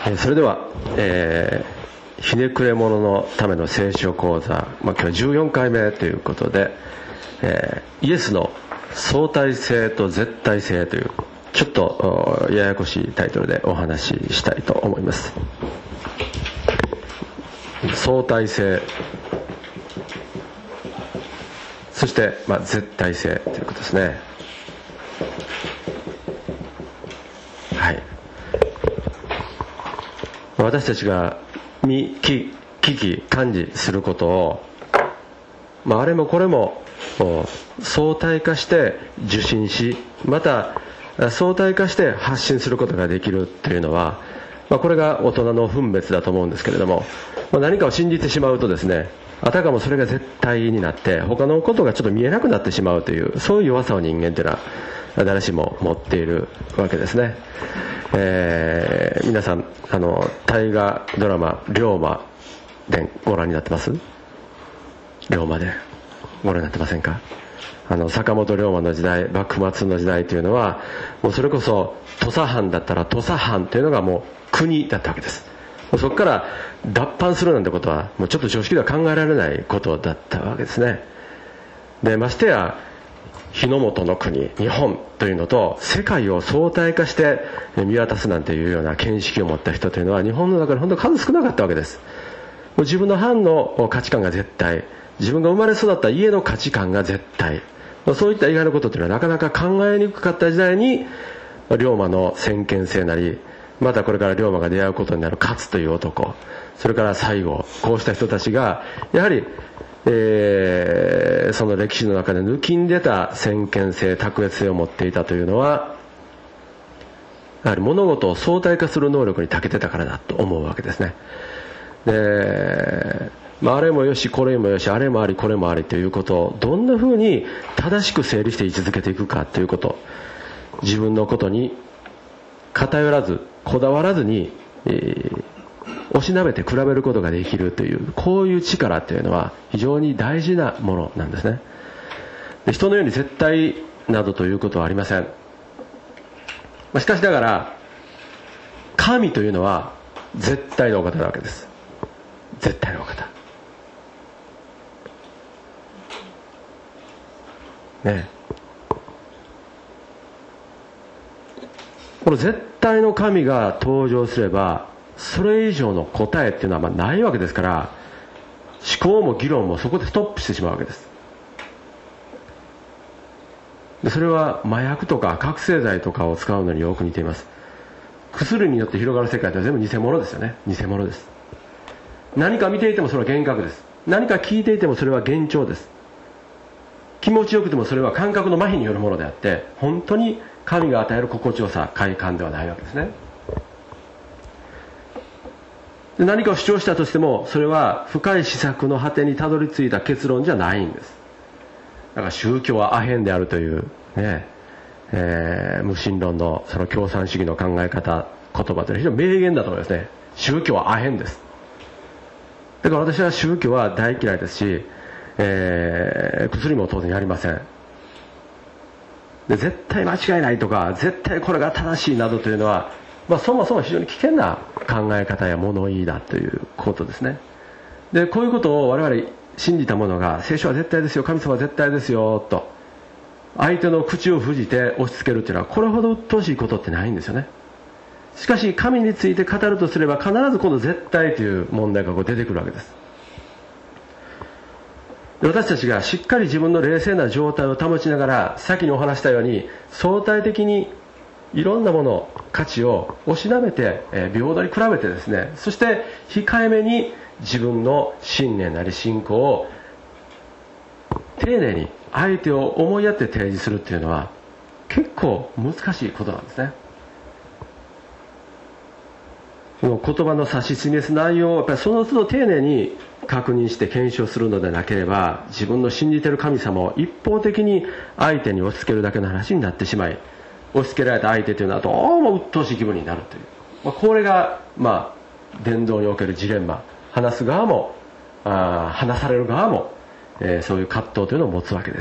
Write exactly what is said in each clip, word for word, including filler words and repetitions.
それでは、えー、ひねくれ者のための聖書講座、まあ、今日はじゅうよんかいめということで、えー、イエスの相対性と絶対性というちょっとややこしいタイトルでお話ししたいと思います。相対性、そして、まあ、絶対性ということですね。はい。私たちが見聞き感じすることを、まあ、あれもこれも相対化して受信し、また相対化して発信することができるというのは、まあ、これが大人の分別だと思うんですけれども、まあ、何かを信じてしまうとですね、あたかもそれが絶対になって他のことがちょっと見えなくなってしまうという、そういう弱さを人間というのは誰しも持っているわけですね。えー、皆さんあの大河ドラマ龍馬伝ご覧になってます？龍馬伝ご覧になってませんか？あの坂本龍馬の時代、幕末の時代というのはもうそれこそ土佐藩だったら土佐藩というのがもう国だったわけです。そこから脱藩するなんてことはもうちょっと常識では考えられないことだったわけですね。でましてや日の本の国日本というのと世界を相対化して見渡すなんていうような見識を持った人というのは日本の中で本当に数少なかったわけです。もう自分の藩の価値観が絶対、自分が生まれ育った家の価値観が絶対、そういった以外のことというのはなかなか考えにくかった時代に龍馬の先見性なり、またこれから龍馬が出会うことになる勝という男、それから西郷、こうした人たちがやはりえー、その歴史の中で抜きん出た先見性卓越性を持っていたというのは、やはり物事を相対化する能力に長けてたからだと思うわけですね。で、まあ、あれもよしこれもよし、あれもありこれもありということをどんなふうに正しく整理して位置づけていくかということ、自分のことに偏らずこだわらずに、えーおしなべて比べることができるという、こういう力というのは非常に大事なものなんですね。で人のように絶対などということはありません。しかしながら神というのは絶対のお方なわけです。絶対のお方ね。この絶対の神が登場すればそれ以上の答えっていうのはまあないわけですから、思考も議論もそこでストップしてしまうわけです。でそれは麻薬とか覚醒剤とかを使うのによく似ています。薬によって広がる世界って全部偽物ですよね。偽物です。何か見ていてもそれは幻覚です。何か聞いていてもそれは幻聴です。気持ちよくてもそれは感覚の麻痺によるものであって、本当に神が与える心地よさ、快感ではないわけですね。で何かを主張したとしてもそれは深い思索の果てにたどり着いた結論じゃないんです。だから宗教はアヘンであるというね、えー、無神論のその共産主義の考え方、言葉というのは非常に名言だと思いますね。宗教はアヘンです。だから私は宗教は大嫌いですし、えー、薬も当然やりません。で絶対間違いないとか絶対これが正しいなどというのは、まあ、そもそも非常に危険な考え方や物言いだということですね。でこういうことを我々信じた者が聖書は絶対ですよ、神様は絶対ですよと相手の口を封じて押し付けるというのはこれほど鬱陶しいことってないんですよね。しかし神について語るとすれば必ずこの絶対という問題がこう出てくるわけです。で私たちがしっかり自分の冷静な状態を保ちながら、先にお話したように相対的にいろんなもの価値をおしなべて、えー、平等に比べてですね、そして控えめに自分の信念なり信仰を丁寧に相手を思いやって提示するっていうのは結構難しいことなんですね。この言葉の指し示す内容をやっぱりその都度丁寧に確認して検証するのでなければ、自分の信じている神様を一方的に相手に押し付けるだけの話になってしまい、押し付けられた相手というのはどうも鬱陶しい気分になるという、まあ、これがまあ伝道におけるジレンマ、話す側もあ話される側も、えー、そういう葛藤というのを持つわけです。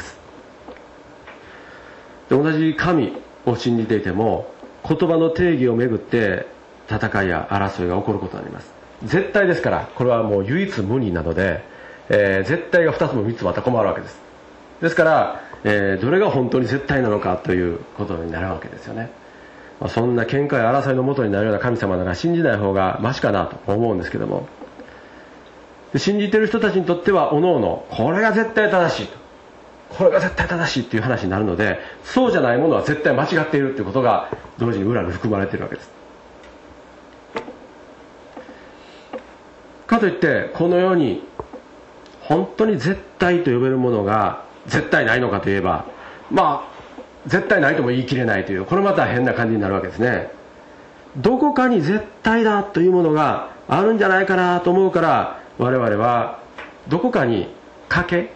で同じ神を信じていても言葉の定義をめぐって戦いや争いが起こることになります。絶対ですから、これはもう唯一無二なので、えー、絶対がふたつもみっつもあったら困るわけです。ですから、えー、どれが本当に絶対なのかということになるわけですよね。まあ、そんな喧嘩や争いのもとになるような神様なら信じない方がマシかなと思うんですけども、で信じている人たちにとってはおのおのこれが絶対正しいと、これが絶対正しいっていう話になるので、そうじゃないものは絶対間違っているということが同時に裏に含まれているわけです。かといってこの世に本当に絶対と呼べるものが絶対ないのかといえば、まあ絶対ないとも言い切れないという、これまた変な感じになるわけですね。どこかに絶対だというものがあるんじゃないかなと思うから、我々はどこかに賭け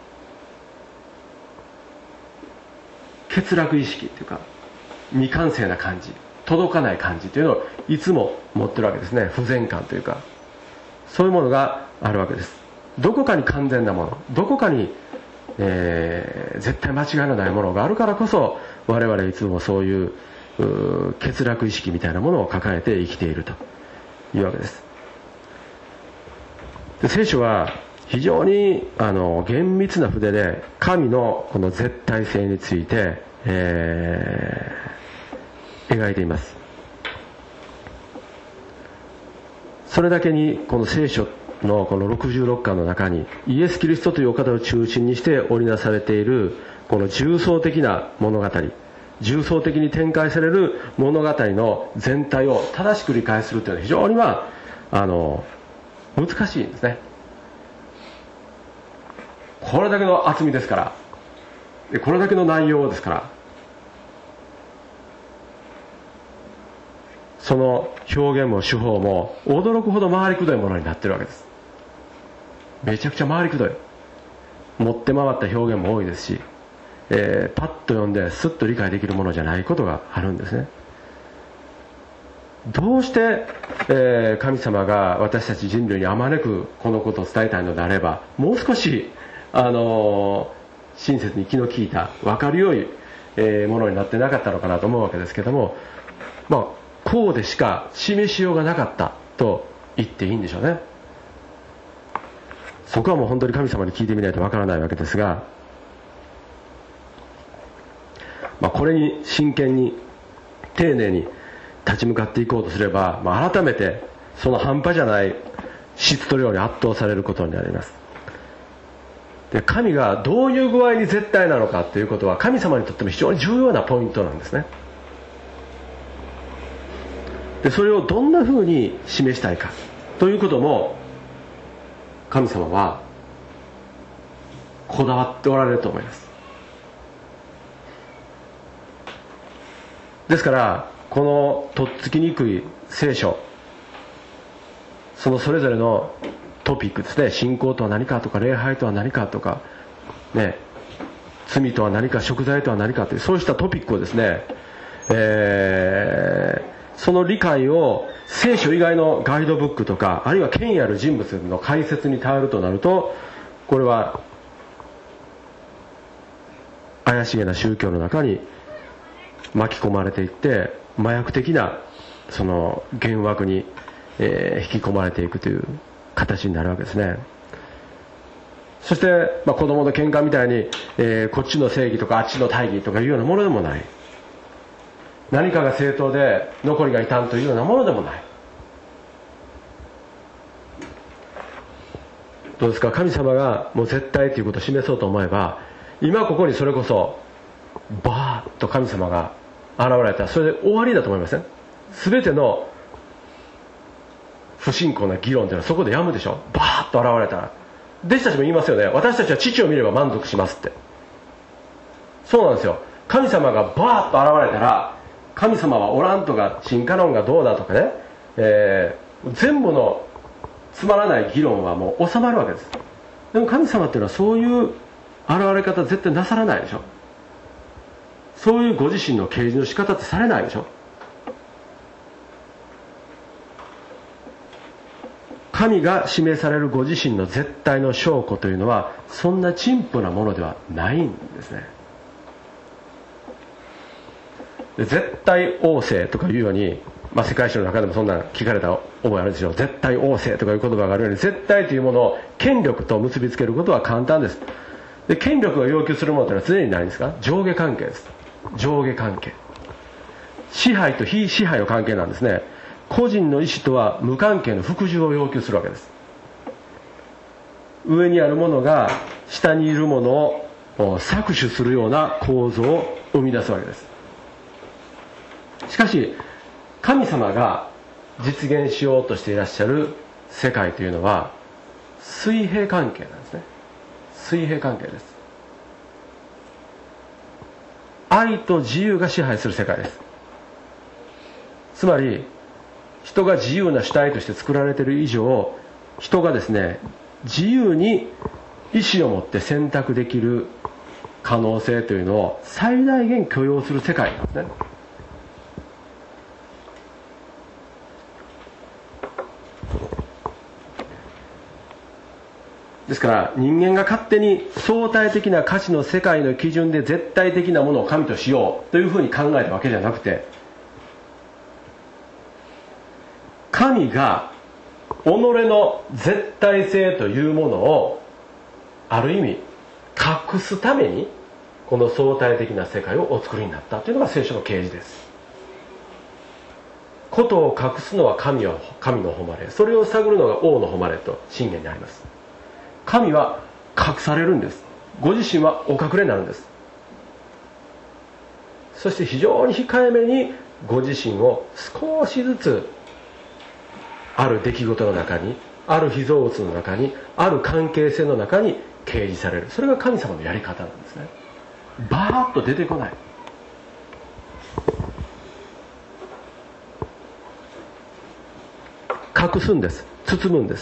欠落意識というか未完成な感じ、届かない感じというのをいつも持ってるわけですね。不全感というか、そういうものがあるわけです。どこかに完全なもの、どこかに、えー、絶対間違いのないものがあるからこそ、我々いつもそういう、う欠落意識みたいなものを抱えて生きているというわけです。で聖書は非常にあの厳密な筆で神のこの絶対性について、えー、描いています。それだけにこの聖書のこのろくじゅうろっかんの中にイエス・キリストというお方を中心にして織りなされているこの重層的な物語、重層的に展開される物語の全体を正しく理解するというのは非常にまああの難しいんですね。これだけの厚みですから、でこれだけの内容ですから、その表現も手法も驚くほど回りくどいものになっているわけです。めちゃくちゃ回りくどい、持って回った表現も多いですし、えー、パッと読んですっと理解できるものじゃないことがあるんですね。どうして、えー、神様が私たち人類にあまねくこのことを伝えたいのであれば、もう少し、あのー、親切に気の利いた分かるよい、えー、ものになってなかったのかなと思うわけですけども、まあこうでしか示しようがなかったと言っていいんでしょうね。そこはもう本当に神様に聞いてみないとわからないわけですが、まあ、これに真剣に丁寧に立ち向かっていこうとすれば、まあ、改めてその半端じゃない質と量に圧倒されることになります。で神がどういう具合に絶対なのかということは神様にとっても非常に重要なポイントなんですね。でそれをどんなふうに示したいかということも神様はこだわっておられると思います。ですからこのとっつきにくい聖書、そのそれぞれのトピックですね、信仰とは何かとか礼拝とは何かとか、ね、罪とは何か贖罪とは何かというそうしたトピックをですね、えー、その理解を聖書以外のガイドブックとかあるいは権威ある人物の解説に頼るとなると、これは怪しげな宗教の中に巻き込まれていって麻薬的なその幻惑に、えー、引き込まれていくという形になるわけですね。そして、まあ、子供の喧嘩みたいに、えー、こっちの正義とかあっちの大義とかいうようなものでもない、何かが正当で残りが異端というようなものでもない。どうですか、神様がもう絶対ということを示そうと思えば、今ここにそれこそバーッと神様が現れたらそれで終わりだと思いません？全ての不信仰な議論というのはそこでやむでしょ。バーッと現れたら弟子たちも言いますよね。私たちは父を見れば満足しますって。そうなんですよ。神様がバーッと現れたら、神様はおらんとか進化論がどうだとかね、えー、全部のつまらない議論はもう収まるわけです。でも神様っていうのはそういう現れ方絶対なさらないでしょ。そういうご自身の掲示の仕方ってされないでしょ。神が示されるご自身の絶対の証拠というのはそんな陳腐なものではないんですね。で絶対王政とかいうようにまあ、世界史の中でもそんな聞かれた覚えあるでしょう。絶対王政とかいう言葉があるように、絶対というものを権力と結びつけることは簡単です。で、権力が要求するものというのは常に何ですか？上下関係です。上下関係。支配と非支配の関係なんですね。個人の意思とは無関係の服従を要求するわけです。上にあるものが下にいるものを搾取するような構造を生み出すわけです。しかし神様が実現しようとしていらっしゃる世界というのは水平関係なんですね。水平関係です。愛と自由が支配する世界です。つまり人が自由な主体として作られている以上、人がですね、自由に意思を持って選択できる可能性というのを最大限許容する世界なんですね。ですから人間が勝手に相対的な価値の世界の基準で絶対的なものを神としようというふうに考えたわけじゃなくて、神が己の絶対性というものをある意味隠すためにこの相対的な世界をお作りになったというのが聖書の啓示です。ことを隠すのは神は神の誉れ、それを探るのが王の誉れと箴言にあります。神は隠されるんです。ご自身はお隠れになるんです。そして非常に控えめにご自身を少しずつある出来事の中に、ある被造物の中に、ある関係性の中に掲示される。それが神様のやり方なんですね。バーッと出てこない。隠すんです。包むんです。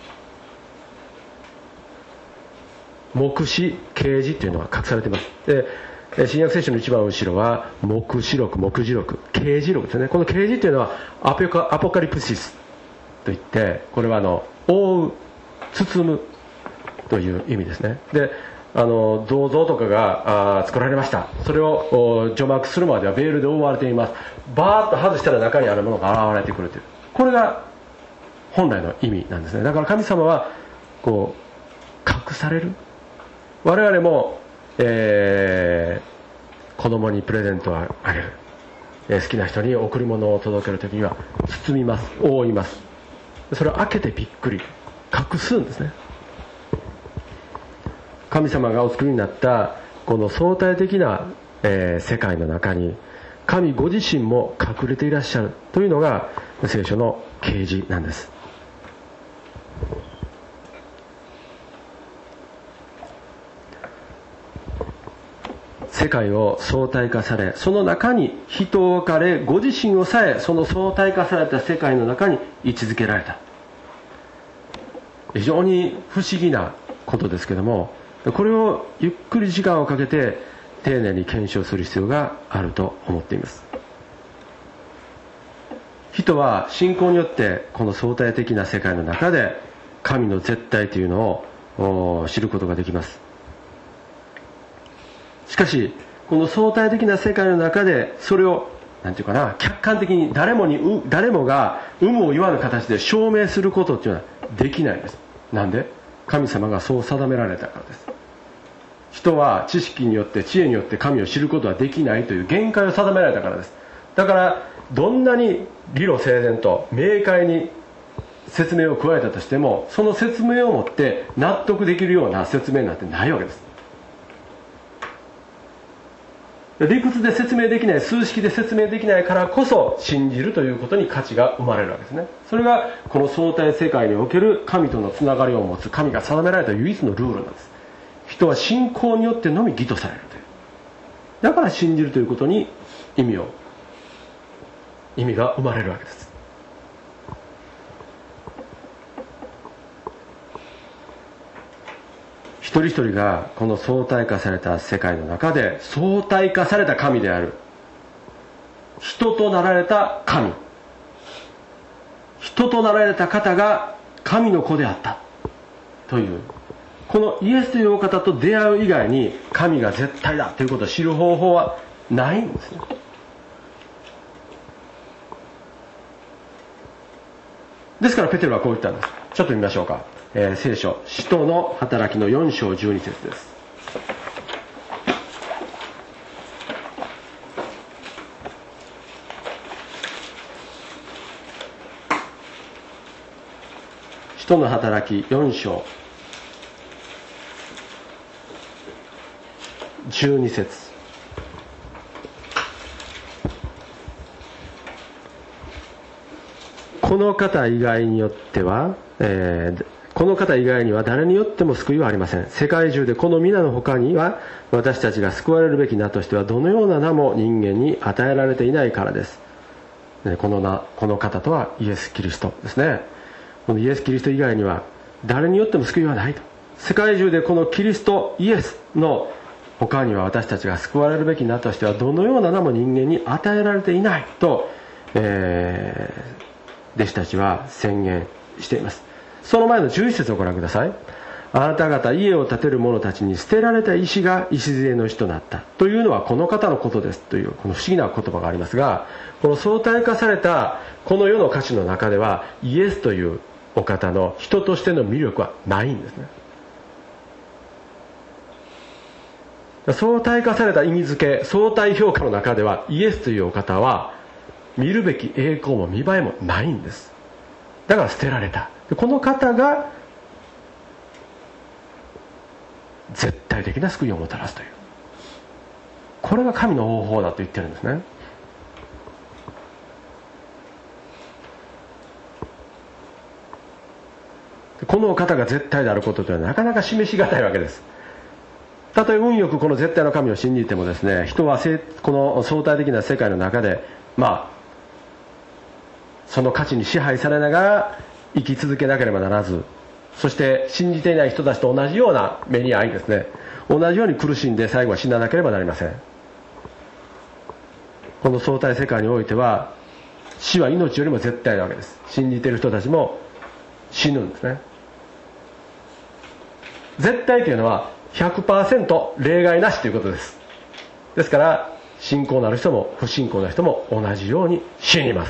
黙示、啓示というのは隠されています。で、新約聖書の一番後ろは黙示録、目次録、啓示録ですね。この啓示というのはアポカ、アポカリプシスといって、これはあの覆う、包むという意味ですね。で、あの銅像とかがあ作られました。それを除幕するまではベールで覆われています。バーッと外したら中にあるものが現れてくるという、これが本来の意味なんですね。だから神様はこう隠される。我々も、えー、子供にプレゼントをあげる、えー、好きな人に贈り物を届けるときには包みます、覆います。それを開けてびっくり隠すんですね。神様がお作りになったこの相対的な、えー、世界の中に神ご自身も隠れていらっしゃるというのが聖書の啓示なんです。世界を相対化され、その中に人を置かれ、ご自身をさえその相対化された世界の中に位置づけられた。非常に不思議なことですけども、これをゆっくり時間をかけて丁寧に検証する必要があると思っています。人は信仰によってこの相対的な世界の中で神の絶対というのを知ることができます。しかしこの相対的な世界の中でそれをなんていうかな、客観的に誰もに誰もが有無を言わぬ形で証明することっていうのはできないです。なんで？神様がそう定められたからです。人は知識によって知恵によって神を知ることはできないという限界を定められたからです。だからどんなに理路整然と明快に説明を加えたとしても、その説明をもって納得できるような説明なんてないわけです。理屈で説明できない、数式で説明できないからこそ信じるということに価値が生まれるわけですね。それがこの相対世界における神とのつながりを持つ神が定められた唯一のルールなんです。人は信仰によってのみ義とされるという。だから信じるということに意味を意味が生まれるわけです。一人一人がこの相対化された世界の中で相対化された神である人となられた神、人となられた方が神の子であったという、このイエスというお方と出会う以外に神が絶対だということを知る方法はないんですね。 ですからペテロはこう言ったんです。ちょっと見ましょうか、えー、聖書使徒の働きのよん章じゅうに節です。使徒の働きよん章じゅうに節。この方以外によっては、えー、この方以外には誰によっても救いはありません。世界中でこの皆の他には私たちが救われるべき名としてはどのような名も人間に与えられていないからです。この名、この方とはイエス・キリストですね。このイエス・キリスト以外には誰によっても救いはないと。世界中でこのキリストイエスの他には私たちが救われるべき名としてはどのような名も人間に与えられていないと、えー、弟子たちは宣言しています。その前のじゅういち節をご覧ください。あなた方家を建てる者たちに捨てられた石が礎の石となったというのはこの方のことですというこの不思議な言葉がありますが、この相対化されたこの世の歌詞の中ではイエスというお方の人としての魅力はないんですね。相対化された意味付け、相対評価の中ではイエスというお方は見るべき栄光も見栄えもないんです。だから捨てられた。この方が絶対的な救いをもたらすという、これが神の方法だと言ってるんですね。この方が絶対であることというのはなかなか示しがたいわけです。たとえ運よくこの絶対の神を信じてもですね、人はこの相対的な世界の中でまあその価値に支配されながら生き続けなければならず、そして信じていない人たちと同じような目に遭いですね、同じように苦しんで最後は死ななければなりません。この相対世界においては死は命よりも絶対なわけです。信じている人たちも死ぬんですね。絶対というのは ひゃくパーセント 例外なしということです。ですから信仰のある人も不信仰な人も同じように死にます。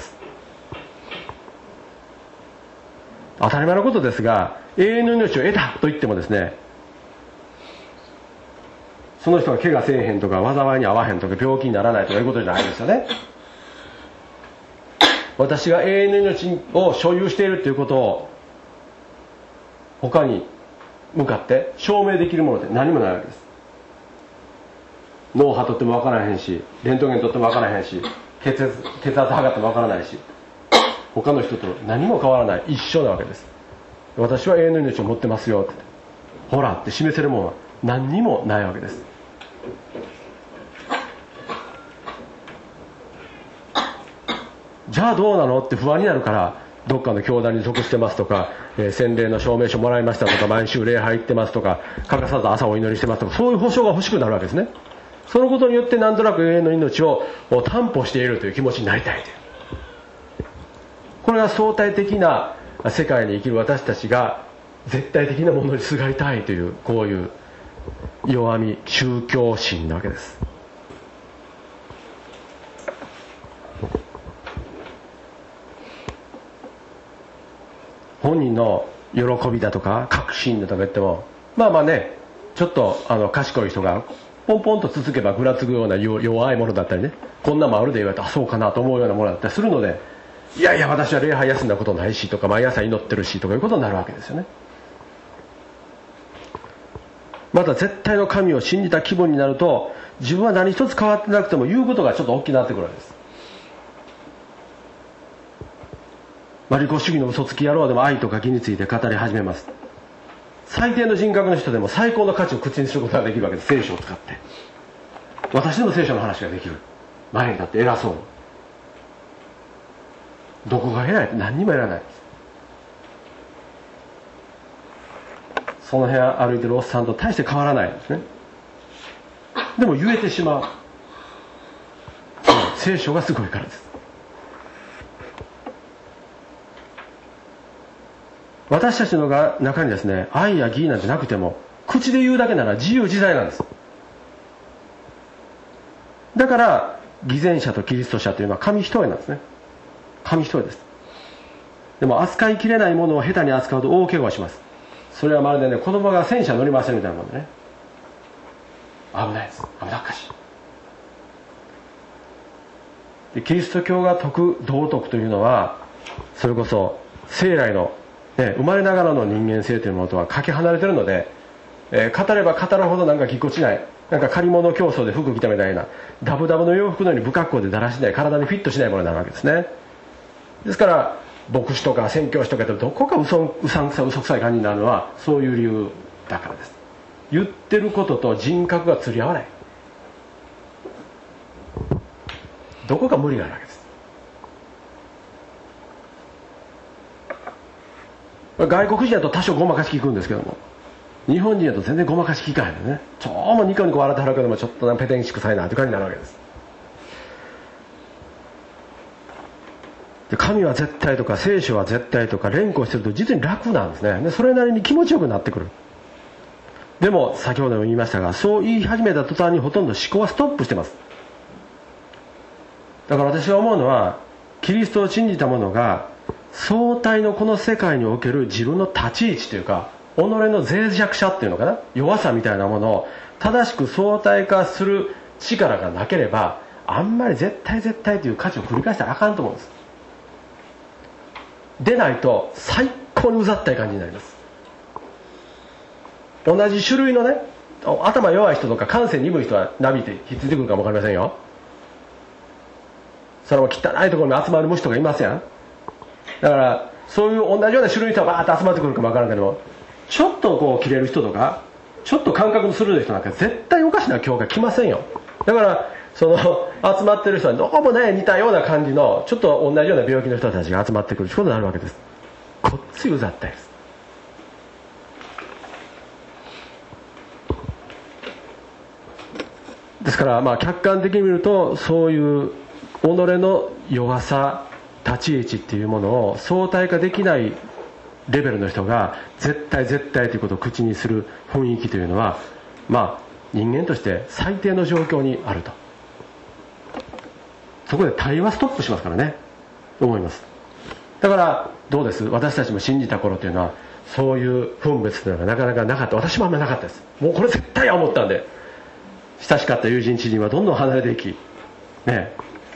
当たり前のことですが、永遠の命を得たと言ってもですね、その人が怪我せえへんとか災いに遭わへんとか病気にならないとかいうことじゃないですよね。私が永遠の命を所有しているということを他に向かって証明できるものって何もないわけです。脳波取っても分からへんし、レントゲン取っても分からへんし、血圧、血圧測っても分からないし、他の人と何も変わらない、一緒なわけです。私は永遠の命を持ってますよって、ほらって示せるものは何にもないわけです。じゃあどうなのって不安になるから、どっかの教団に属してますとか、えー、洗礼の証明書もらいましたとか、毎週礼拝行ってますとか、欠かさず朝お祈りしてますとか、そういう保証が欲しくなるわけですね。そのことによってなんとなく永遠の命を担保しているという気持ちになりたいという、これが相対的な世界に生きる私たちが絶対的なものにすがりたいという、こういう弱み、宗教心なわけです。本人の喜びだとか確信だとか言っても、まあまあね、ちょっとあの賢い人がポンポンとつつけばぐらつくような弱いものだったりね、こんなもあるで言われて、あ、そうかなと思うようなものだったりするので、いやいや私は礼拝休んだことないしとか、毎朝祈ってるしとかいうことになるわけですよね。また絶対の神を信じた気分になると、自分は何一つ変わってなくても言うことがちょっと大きくなってくるわけです。マリコ主義の嘘つき野郎でも愛とか義について語り始めます。最低の人格の人でも最高の価値を口にすることができるわけです。聖書を使って、私でも聖書の話ができる。前に立って偉そうに、どこが偉いって何にも偉ないです。その辺歩いてるおっさんと大して変わらないんですね。でも言えてしまう、聖書がすごいからです。私たちの中にですね、愛や義なんてなくても、口で言うだけなら自由自在なんです。だから偽善者とキリスト者というのは神一重なんですね。神一重です。 でも扱いきれないものを下手に扱うと大怪我をします。それはまるでね、子供が戦車乗り回せるみたいなもんでね、危ないです。危なっかしい。でキリスト教が説く道徳というのは、それこそ生来の、ね、生まれながらの人間性というものとはかけ離れてるので、えー、語れば語るほどなんかぎこちない、なんか借り物競争で服着たみたいなダブダブの洋服のように不格好でだらしない、体にフィットしないものになるわけですね。ですから牧師とか宣教師とかってどこかうそうさんくさ嘘くさい感じになるのはそういう理由だからです。言ってることと人格が釣り合わない、どこか無理があるわけです。外国人だと多少ごまかし聞くんですけども、日本人だと全然ごまかし聞かへんのね。ちょうもニコニコ笑ってはるけども、ちょっとなんペテンシくさいなという感じになるわけです。で神は絶対とか聖書は絶対とか連呼してると実に楽なんですね。でそれなりに気持ちよくなってくる。でも先ほども言いましたが、そう言い始めた途端にほとんど思考はストップしてます。だから私が思うのは、キリストを信じた者が相対のこの世界における自分の立ち位置というか、己の脆弱さっていうのかな、弱さみたいなものを正しく相対化する力がなければ、あんまり絶対絶対という価値を繰り返したらあかんと思うんです。でないと最高にうざったい感じになります。同じ種類のね、頭弱い人とか感性鈍い人はなびいてひっついてくるかもわかりませんよ。それも汚いところに集まる虫とかいますやん。だからそういう同じような種類の人がバーッと集まってくるかもわからんけども、ちょっとこう切れる人とかちょっと感覚の鋭い人なんか絶対おかしな教会来ませんよ。だからその集まってる人はどうもね似たような感じのちょっと同じような病気の人たちが集まってくることになるわけです。こっついうざったいです。ですからまあ客観的に見ると、そういう己の弱さ立ち位置っていうものを相対化できないレベルの人が絶対絶対ということを口にする雰囲気というのは、まあ人間として最低の状況にあると。そこで対話ストップしますからね、思います。だからどうです、私たちも信じた頃というのはそういう分別というのがなかなかなかった。私もあんまりなかったです。もうこれ絶対や思ったんで、親しかった友人知人はどんどん離れていきね。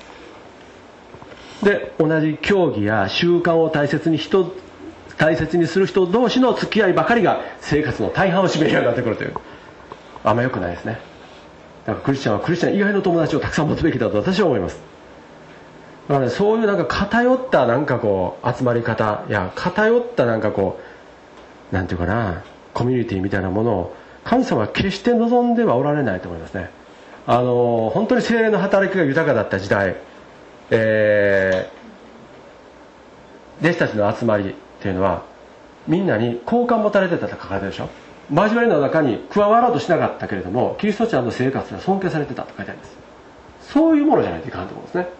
で同じ教義や習慣を大切に人大切にする人同士の付き合いばかりが生活の大半を占めるようになってくるという、あんま良くないですね。だからクリスチャンはクリスチャン以外の友達をたくさん持つべきだと私は思います。だから、ね、そういうなんか偏ったなんかこう集まり方や偏ったなんかこうなんていうかなコミュニティみたいなものを神様は決して望んではおられないと思いますね。あの本当に聖霊の働きが豊かだった時代、えー、弟子たちの集まりっていうのはみんなに好感持たれてたと書かれてるでしょ。交わりの中に加わろうとしなかったけれどもキリスト者の生活が尊敬されてたと書いてあります。そういうものじゃないといかんと思うんですね。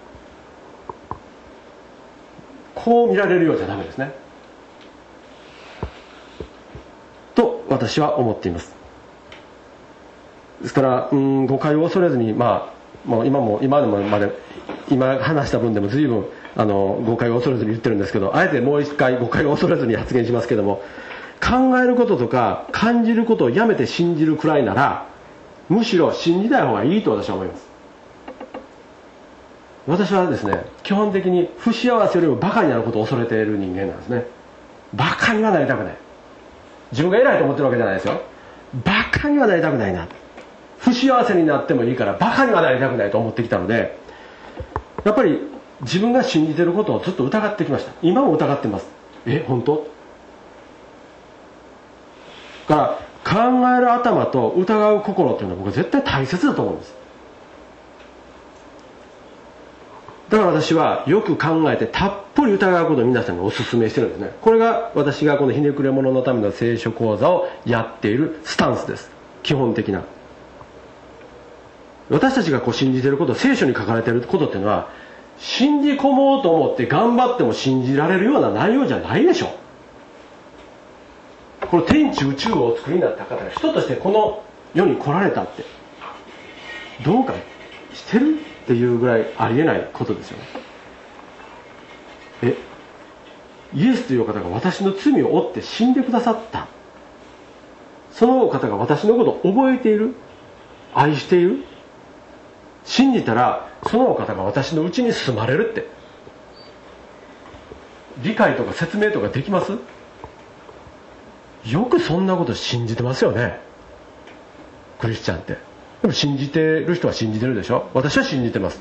こう見られるようじゃダメですねと私は思っています。ですからうん誤解を恐れずに、まあもう今も今でもまで今話した分でも随分あの誤解を恐れずに言ってるんですけど、あえてもう一回誤解を恐れずに発言しますけども、考えることとか感じることをやめて信じるくらいならむしろ信じない方がいいと私は思います。私はですね、基本的に不幸せよりもバカになることを恐れている人間なんですね。バカにはなりたくない。自分が偉いと思ってるわけじゃないですよ。バカにはなりたくないな。不幸せになってもいいからバカにはなりたくないと思ってきたので、やっぱり自分が信じていることをずっと疑ってきました。今も疑ってます。え、本当？だから考える頭と疑う心というのは僕は絶対大切だと思うんです。だから私はよく考えてたっぷり疑うことを皆さんにお勧めしてるんですね。これが私がこのひねくれ者のための聖書講座をやっているスタンスです。基本的な。私たちがこう信じていること、聖書に書かれていることっていうのは信じ込もうと思って頑張っても信じられるような内容じゃないでしょ。この天地宇宙をお作りになった方が人としてこの世に来られたってどうかしてるっていうぐらいありえないことですよね。えイエスというお方が私の罪を負って死んでくださった。そのお方が私のことを覚えている、愛している、信じたらそのお方が私のうちに住まれるって、理解とか説明とかできます？よくそんなこと信じてますよね、クリスチャンって。でも信じてる人は信じてるでしょ。私は信じてます。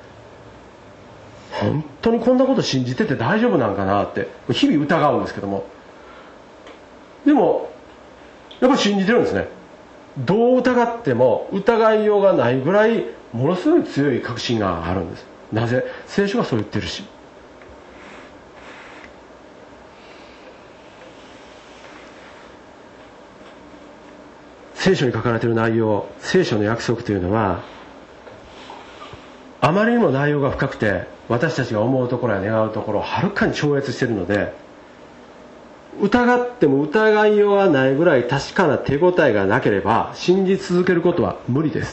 本当にこんなこと信じてて大丈夫なんかなって日々疑うんですけども、でもやっぱり信じてるんですね。どう疑っても疑いようがないぐらいものすごい強い確信があるんです。なぜ？聖書がそう言ってるし。聖書に書かれている内容、聖書の約束というのはあまりにも内容が深くて、私たちが思うところや願うところをはるかに超越しているので、疑っても疑いようがないぐらい確かな手応えがなければ信じ続けることは無理です。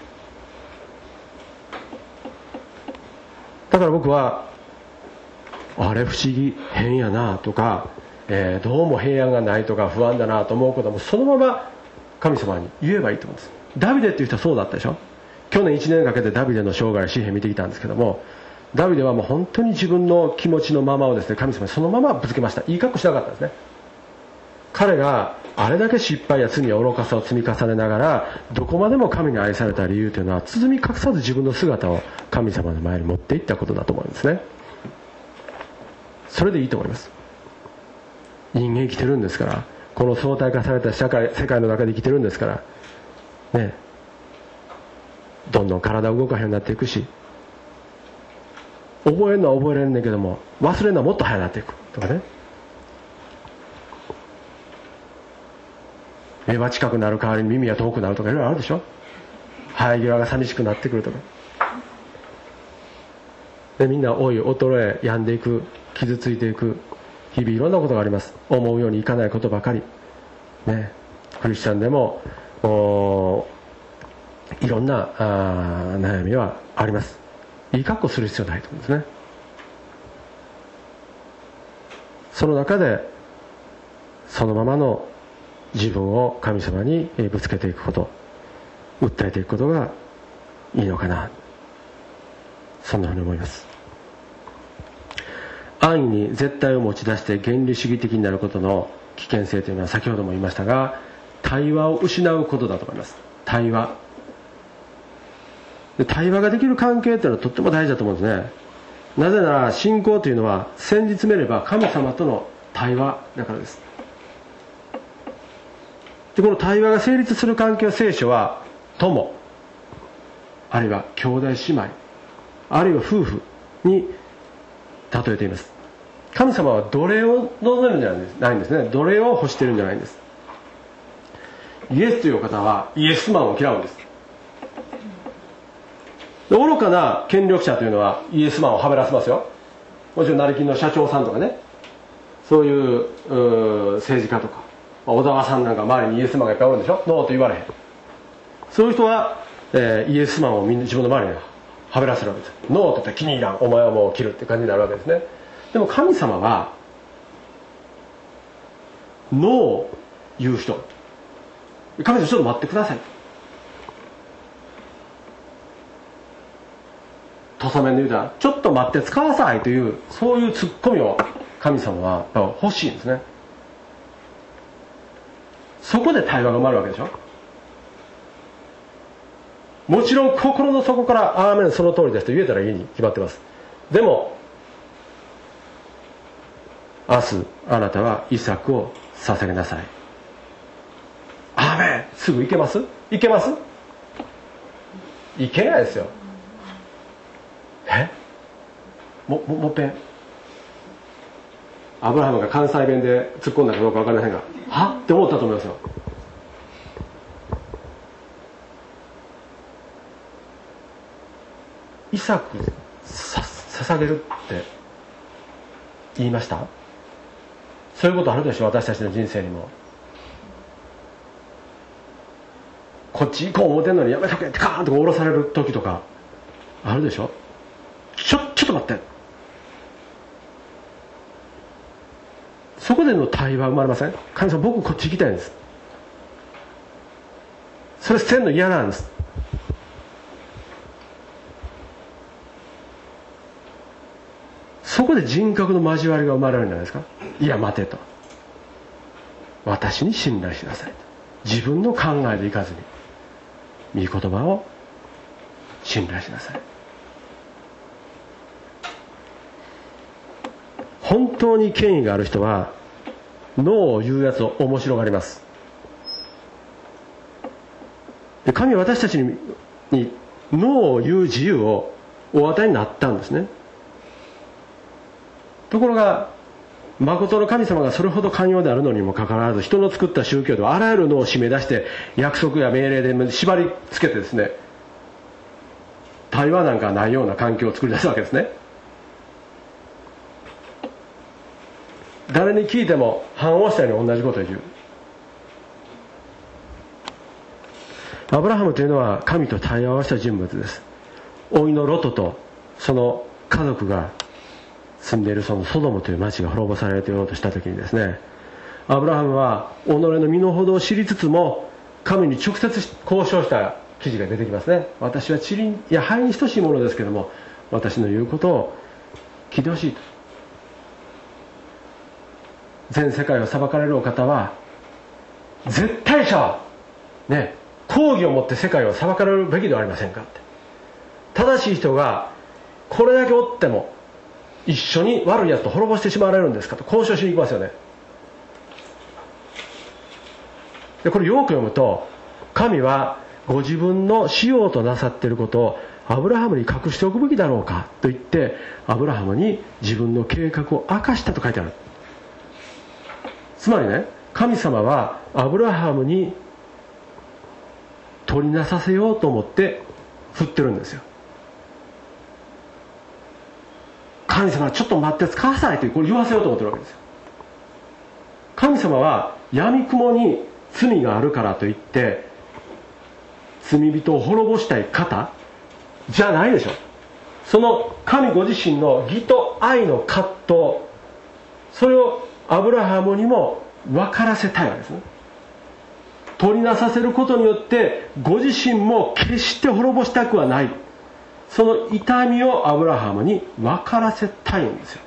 だから僕はあれ不思議変やなとか、えー、どうも平安がないとか不安だなと思うこともそのまま神様に言えばいいと思うんです。ダビデっていう人はそうだったでしょ。去年いちねんかけてダビデの生涯詩篇見てきたんですけども、ダビデはもう本当に自分の気持ちのままをですね、神様にそのままぶつけました。いい格好しなかったんですね。彼があれだけ失敗や罪や愚かさを積み重ねながらどこまでも神に愛された理由というのは、包み隠さず自分の姿を神様の前に持っていったことだと思うんですね。それでいいと思います。人間生きてるんですから、この相対化された社会世界の中で生きてるんですからね、どんどん体を動かへんようになっていくし、覚えるのは覚えられるんだけども忘れるのはもっと早くなっていくとかね、目は近くなる代わりに耳は遠くなるとかいろいろあるでしょ。生え際が寂しくなってくるとかで、みんな老い衰え病んでいく、傷ついていく、日々いろんなことがあります。思うようにいかないことばかりね。クリスチャンでもいろんなあ悩みはあります。いい格好する必要ないと思うんですね。その中でそのままの自分を神様にぶつけていくこと、訴えていくことがいいのかな、そんなふうに思います。安易に絶対を持ち出して原理主義的になることの危険性というのは先ほども言いましたが、対話を失うことだと思います。対話で対話ができる関係というのはとっても大事だと思うんですね。なぜなら信仰というのは先日めれば神様との対話だからです。でこの対話が成立する関係を聖書は友、あるいは兄弟姉妹、あるいは夫婦に例えています。神様は奴隷を望むんじゃないんですね。奴隷を欲しているんじゃないんです。イエスという方はイエスマンを嫌うんです。愚かな権力者というのはイエスマンをはべらせますよ。もちろん成金の社長さんとかね、そういう、う政治家とか、小沢さんなんか周りにイエスマンがいっぱいおるんでしょ。ノーと言われへん。そういう人は、えー、イエスマンをみんな自分の周りにはべらせるわけです。ノーと言ったら気に入らん、お前はもう切るって感じになるわけですね。でも神様はノーを言う人、神様ちょっと待ってくださいとさめんで言うたら、ちょっと待って使わさいという、そういうツッコミを神様は欲しいんですね。そこで対話が生まれるわけでしょ。もちろん心の底からアーメンその通りですと言えたらいいに決まってます。でも明日あなたはイサクを捧げなさい。アーメンすぐ行けます？行けます？行けないですよ。えもももっぺんアブラハムが関西弁で突っ込んだかどうか分かりませんが、はって思ったと思いますよ。イサクさ捧げるって言いました？そういうことあるでしょ。私たちの人生にもこっち行こう思ってんのにやめとけってカーンと下ろされる時とかあるでしょ。ちょちょっと待って、 そこでの対話生まれません？神様、僕こっち行きたいんです。それ捨てるの嫌なんです。そこで人格の交わりが生まれるんじゃないですか。いや待てと、私に信頼しなさいと。自分の考えでいかずに御言葉を信頼しなさい。本当に権威がある人はノーを言うやつを面白がります。で、神は私たちににノーを言う自由をお与えになったんですね。ところが誠の神様がそれほど寛容であるのにもかかわらず、人の作った宗教ではあらゆるのを締め出して約束や命令で縛りつけてですね、対話なんかないような環境を作り出すわけですね。誰に聞いても反応したように同じことを言う。アブラハムというのは神と対話をした人物です。甥のロトとその家族が住んでいるそのソドムという町が滅ぼされていようとした時にですね、アブラハムは己の身の程を知りつつも神に直接交渉した記事が出てきますね。私は塵や灰に等しいものですけども、私の言うことを聞いてほしいと。全世界を裁かれるお方は絶対者はね、公義をもって世界を裁かれるべきではありませんかって。正しい人がこれだけおっても一緒に悪いやつと滅ぼしてしまわれるんですかと交渉しに行きますよね。でこれよく読むと、神はご自分のしようとなさっていることをアブラハムに隠しておくべきだろうかと言ってアブラハムに自分の計画を明かしたと書いてある。つまりね、神様はアブラハムに取りなさせようと思って振ってるんですよ。神様はちょっと待ってくださいとこれ言わせようと思ってるわけですよ。神様は闇雲に罪があるからといって罪人を滅ぼしたい方じゃないでしょ。その神ご自身の義と愛の葛藤、それをアブラハムにも分からせたいわけですね。取りなさせることによってご自身も決して滅ぼしたくはない、その痛みをアブラハムに分からせたいんですよ。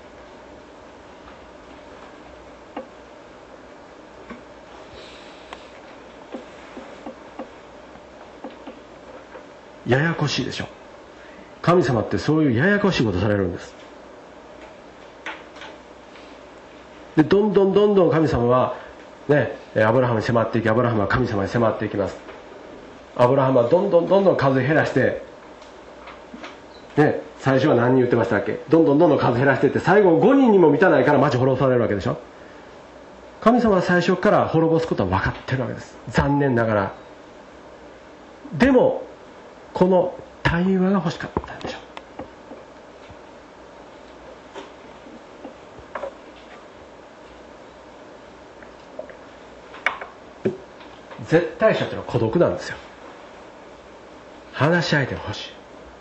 ややこしいでしょ。神様ってそういうややこしいことされるんです。でどんどんどんどん神様はね、アブラハムに迫っていき、アブラハムは神様に迫っていきます。アブラハムはどんどんどんどん数減らして、ね、最初は何人言ってましたっけ。どんどんどんどん数減らしていって最後ごにんにも満たないから町滅ぼされるわけでしょ。神様は最初から滅ぼすことは分かってるわけです。残念ながら。でもこの対話が欲しかったんでしょう。絶対者というのは孤独なんですよ。話し相手が欲しい。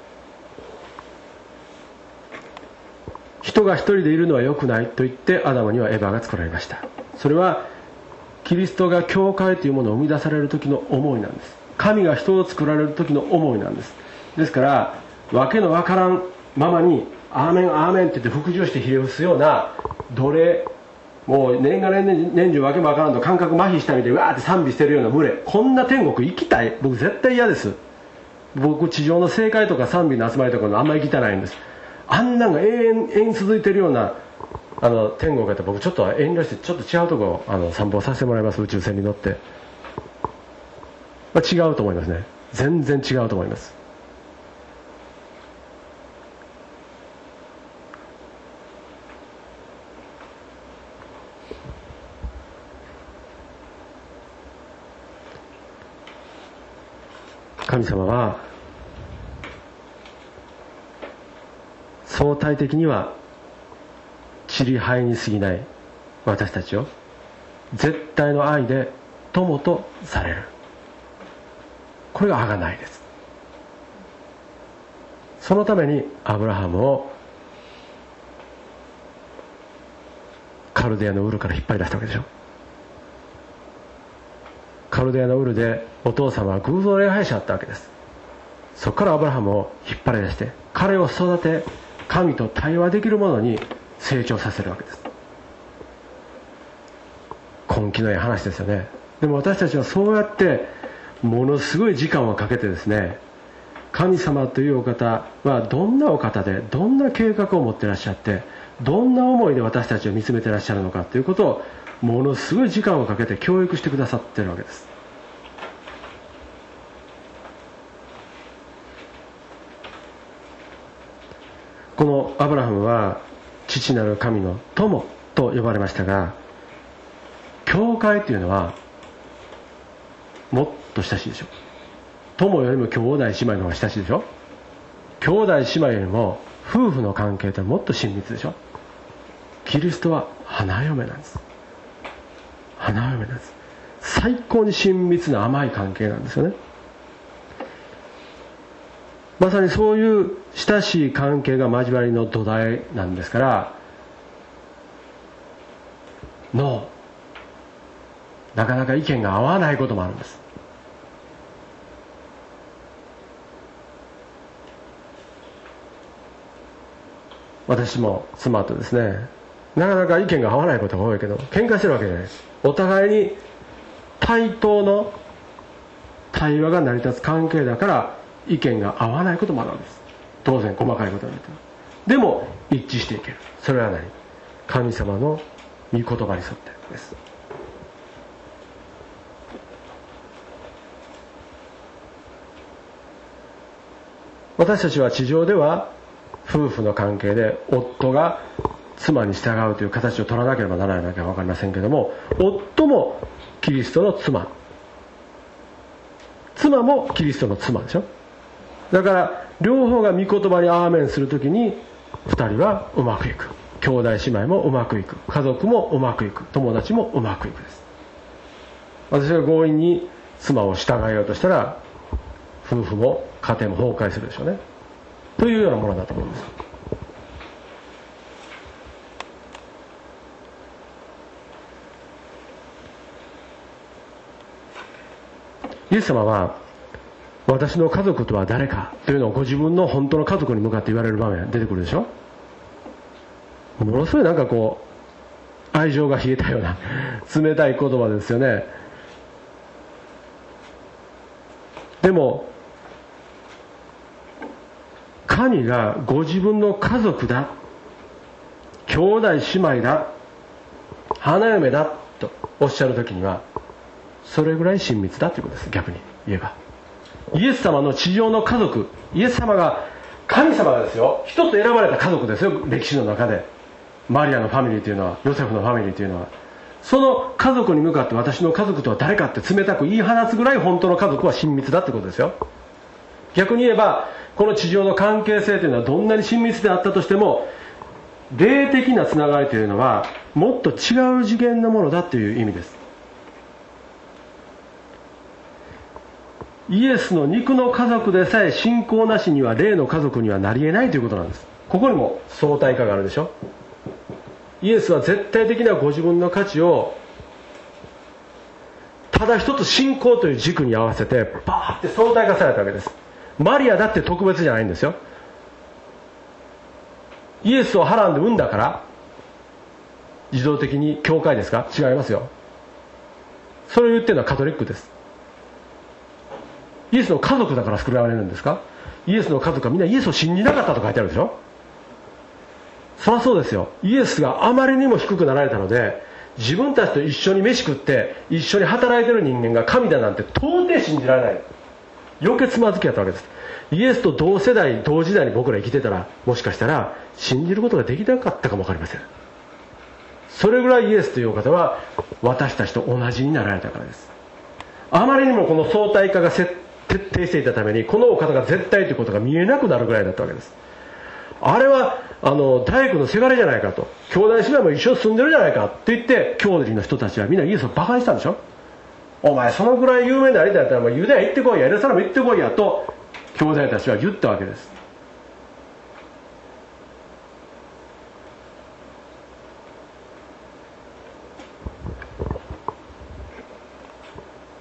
人が一人でいるのは良くないと言ってアダムにはエヴァが作られました。それはキリストが教会というものを生み出される時の思いなんです。神が人を作られる時の思いなんです。ですからわけのわからんままにアーメンアーメンって言って服従してひれ伏すような奴隷、もう年がら年年中わけもわからんと感覚麻痺したみたいにわーって賛美してるような群れ、こんな天国行きたい？僕絶対嫌です。僕地上の聖会とか賛美の集まりとかのあんまり行きたないんです。あんなんが永遠永遠続いてるようなあの天国やったら僕ちょっと遠慮してちょっと違うところあの散歩させてもらいます。宇宙船に乗って、まあ、違うと思いますね。全然違うと思います。神様は相対的には塵灰に過ぎない私たちを絶対の愛で友とされる。これが贖いです。そのためにアブラハムをカルデアのウルから引っ張り出したわけでしょ。カルデアのウルでお父様は偶像礼拝者だったわけです。そこからアブラハムを引っ張り出して彼を育て、神と対話できるものに成長させるわけです。根気のいい話ですよね。でも私たちはそうやってものすごい時間をかけてですね、神様というお方はどんなお方で、どんな計画を持っていらっしゃって、どんな思いで私たちを見つめていらっしゃるのかということをものすごい時間をかけて教育してくださっているわけです。このアブラハムは父なる神の友と呼ばれましたが、教会というのはもっと親しいでしょ。友よりも兄弟姉妹の方が親しいでしょ。兄弟姉妹よりも夫婦の関係ってもっと親密でしょ。キリストは花嫁なんです。花嫁なんです。最高に親密な甘い関係なんですよね。まさにそういう親しい関係が交わりの土台なんですから、のなかなか意見が合わないこともあるんです。私も妻とですね、なかなか意見が合わないことが多いけど喧嘩してるわけじゃないです。お互いに対等の対話が成り立つ関係だから意見が合わないこともあるんです。当然細かいことになってる。でも一致していける。それは何？神様の御言葉に沿ってです。私たちは地上では夫婦の関係で夫が妻に従うという形を取らなければならないのか分かりませんけれども、夫もキリストの妻、妻もキリストの妻でしょ。だから両方が御言葉にアーメンするときにふたりはうまくいく。兄弟姉妹もうまくいく。家族もうまくいく。友達もうまくいくです。私が強引に妻を従えようとしたら夫婦も家庭も崩壊するでしょうね。というようなものだと思います。イエス様は私の家族とは誰かというのをご自分の本当の家族に向かって言われる場面が出てくるでしょ。ものすごいなんかこう愛情が冷えたような冷たい言葉ですよね。でも神がご自分の家族だ、兄弟姉妹だ、花嫁だとおっしゃるときにはそれぐらい親密だということです。逆に言えばイエス様の地上の家族、イエス様が神様がですよ、一つ選ばれた家族ですよ。歴史の中でマリアのファミリーというのは、ヨセフのファミリーというのは、その家族に向かって私の家族とは誰かって冷たく言い放つぐらい本当の家族は親密だってことですよ。逆に言えばこの地上の関係性というのはどんなに親密であったとしても、霊的なつながりというのはもっと違う次元のものだという意味です。イエスの肉の家族でさえ信仰なしには霊の家族にはなり得ないということなんです。ここにも相対化があるでしょ。イエスは絶対的なご自分の価値をただ一つ信仰という軸に合わせてバーって相対化されたわけです。マリアだって特別じゃないんですよ。イエスを波乱で産んだから自動的に教会ですか？違いますよ。それを言ってるのはカトリックです。イエスの家族だから救われるんですか？イエスの家族はみんなイエスを信じなかったと書いてあるでしょ。そりゃそうですよ。イエスがあまりにも低くなられたので、自分たちと一緒に飯食って一緒に働いてる人間が神だなんて到底信じられない。余計つまずきやったわけです。イエスと同世代同時代に僕ら生きてたら、もしかしたら信じることができなかったかも分かりません。それぐらいイエスというお方は私たちと同じになられたからです。あまりにもこの相対化が徹底していたために、このお方が絶対ということが見えなくなるぐらいだったわけです。あれはあの大工のせがれじゃないかと、兄弟姉妹も一緒に住んでるじゃないかって言って兄弟の人たちはみんなイエスをバカにしたんでしょ。お前そのぐらい有名になりたいんだったらもうユダヤ行ってこいや、エルサレム行ってこいやと兄弟たちは言ったわけです。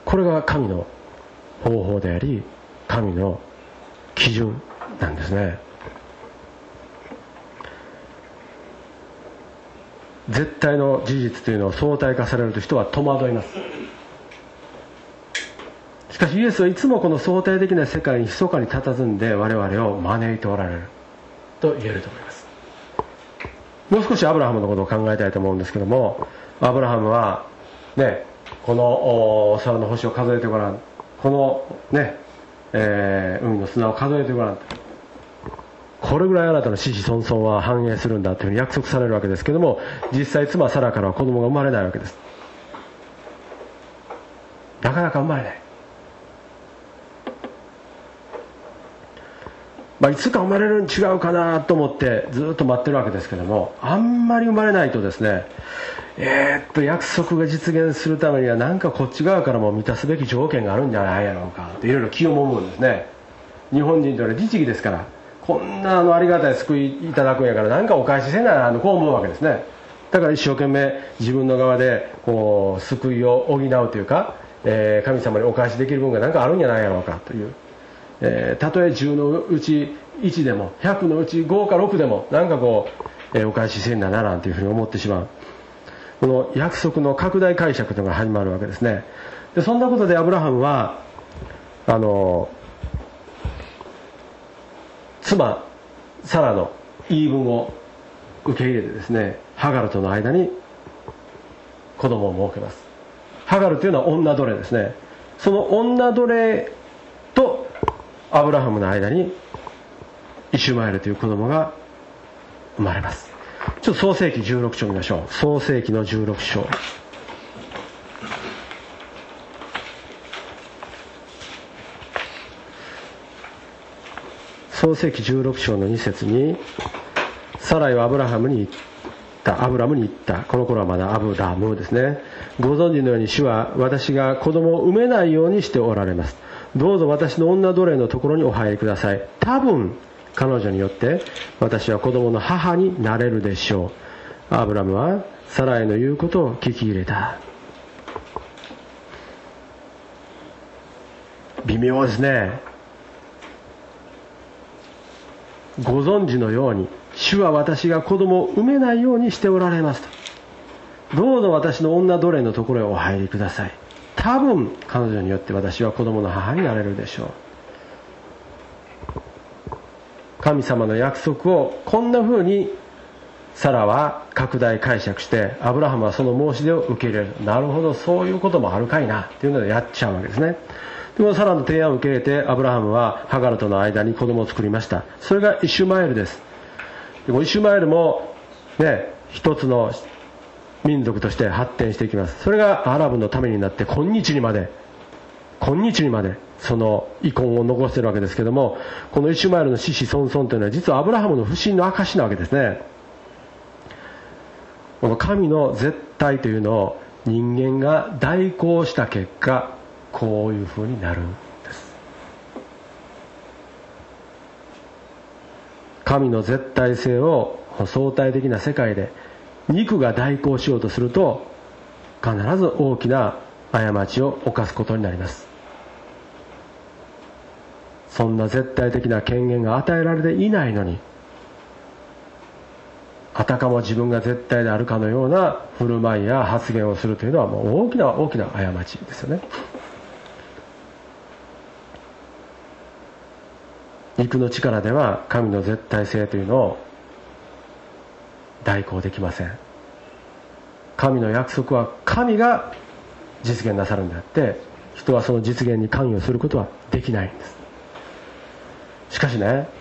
これが神の方法であり、神の基準なんですね。絶対の事実というのを相対化されると人は戸惑います。しかしイエスはいつもこの相対的な世界に密かに佇んで我々を招いておられると言えると思います。もう少しアブラハムのことを考えたいと思うんですけども、アブラハムはね、この空の星を数えてごらん、このね、えー、海の砂を数えてごらん、これぐらいあなたの子々孫々は繁栄するんだというふうに約束されるわけですけども、実際妻サラからは子供が生まれないわけです。なかなか生まれない。まあ、いつか生まれるに違うかなと思ってずっと待ってるわけですけども、あんまり生まれないとですね、えー、っと約束が実現するためには何かこっち側からも満たすべき条件があるんじゃないやろうかといろいろ気をもむんですね。日本人というのは律儀ですから、こんなあのありがたい救いいただくんやから何かお返しせなあのこう思うわけですね。だから一生懸命自分の側でこう救いを補うというか、えー、神様にお返しできる分が何かあるんじゃないやろうかという、えー、たとえじゅうのうちいちでもひゃくのうちごかろくでも何かこう、えー、お返しせんだななんていうふうに思ってしまう、この約束の拡大解釈というのが始まるわけですね。でそんなことでアブラハムはあの妻サラの言い分を受け入れてですね、ハガルとの間に子供を設けます。ハガルというのは女奴隷ですね。その女奴隷とアブラハムの間にイシュマエルという子供が生まれます。ちょっと創世記じゅうろく章見ましょう。創世記のじゅうろく章、創世記じゅうろく章のに節に、サライはアブラハムに言ったアブラムに言った。この頃はまだアブラムですね。ご存知のように主は私が子供を産めないようにしておられます。どうぞ私の女奴隷のところにお入りください。多分彼女によって私は子供の母になれるでしょう。アブラムはサライの言うことを聞き入れた。微妙ですね。ご存知のように主は私が子供を産めないようにしておられますと。どうぞ私の女奴隷のところへお入りください。多分彼女によって私は子供の母になれるでしょう。神様の約束をこんな風にサラは拡大解釈して、アブラハムはその申し出を受け入れる。なるほど、そういうこともあるかいなっていうのでやっちゃうわけですね。でもサラの提案を受け入れてアブラハムはハガルとの間に子供を作りました。それがイシュマエルです。でもイシュマエルもね、一つの民族として発展していきます。それがアラブのためになって今日にまで今日にまでその遺恨を残しているわけですけども、このイシュマエルの子々孫々というのは実はアブラハムの不信の証なわけですね。この神の絶対というのを人間が代行した結果、こういうふうになるんです。神の絶対性を相対的な世界で肉が代行しようとすると、必ず大きな過ちを犯すことになります。そんな絶対的な権限が与えられていないのに、あたかも自分が絶対であるかのような振る舞いや発言をするというのはもう大きな大きな過ちですよね。肉の力では神の絶対性というのを代行できません。神の約束は神が実現なさるんであって、人はその実現に関与することはできないんです。しかしね、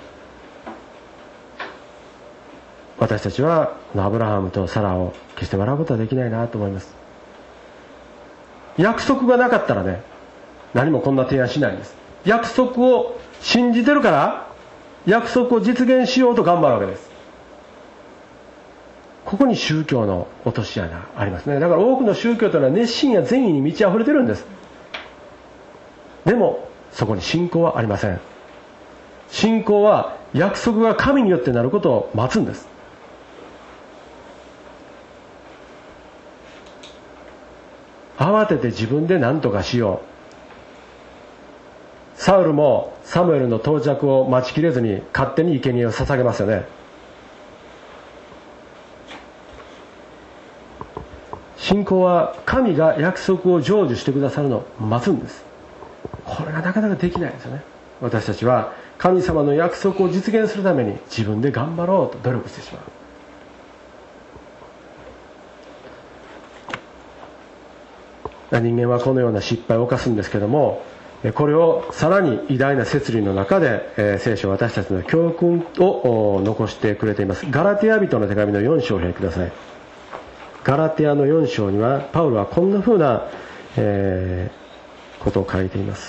私たちはアブラハムとサラを決して笑うことはできないなと思います。約束がなかったらね、何もこんな提案しないんです。約束を信じてるから約束を実現しようと頑張るわけです。ここに宗教の落とし穴ありますね。だから多くの宗教というのは熱心や善意に満ち溢れてるんです。でもそこに信仰はありません。信仰は約束が神によってなることを待つんです。慌てて自分で何とかしよサウルもサムエルの到着を待ちきれずに勝手に生贄を捧げますよね。信仰は神が約束を成就してくださるのを待つんです。これがなかなかできないですよね。私たちは神様の約束を実現するために自分で頑張ろうと努力してしまう。人間はこのような失敗を犯すんですけども、これをさらに偉大な摂理の中で、えー、聖書は私たちの教訓を残してくれています。ガラテヤ人の手紙のよん章を開いてください。ガラテヤのよん章にはパウロはこんなふうな、えー、ことを書いています。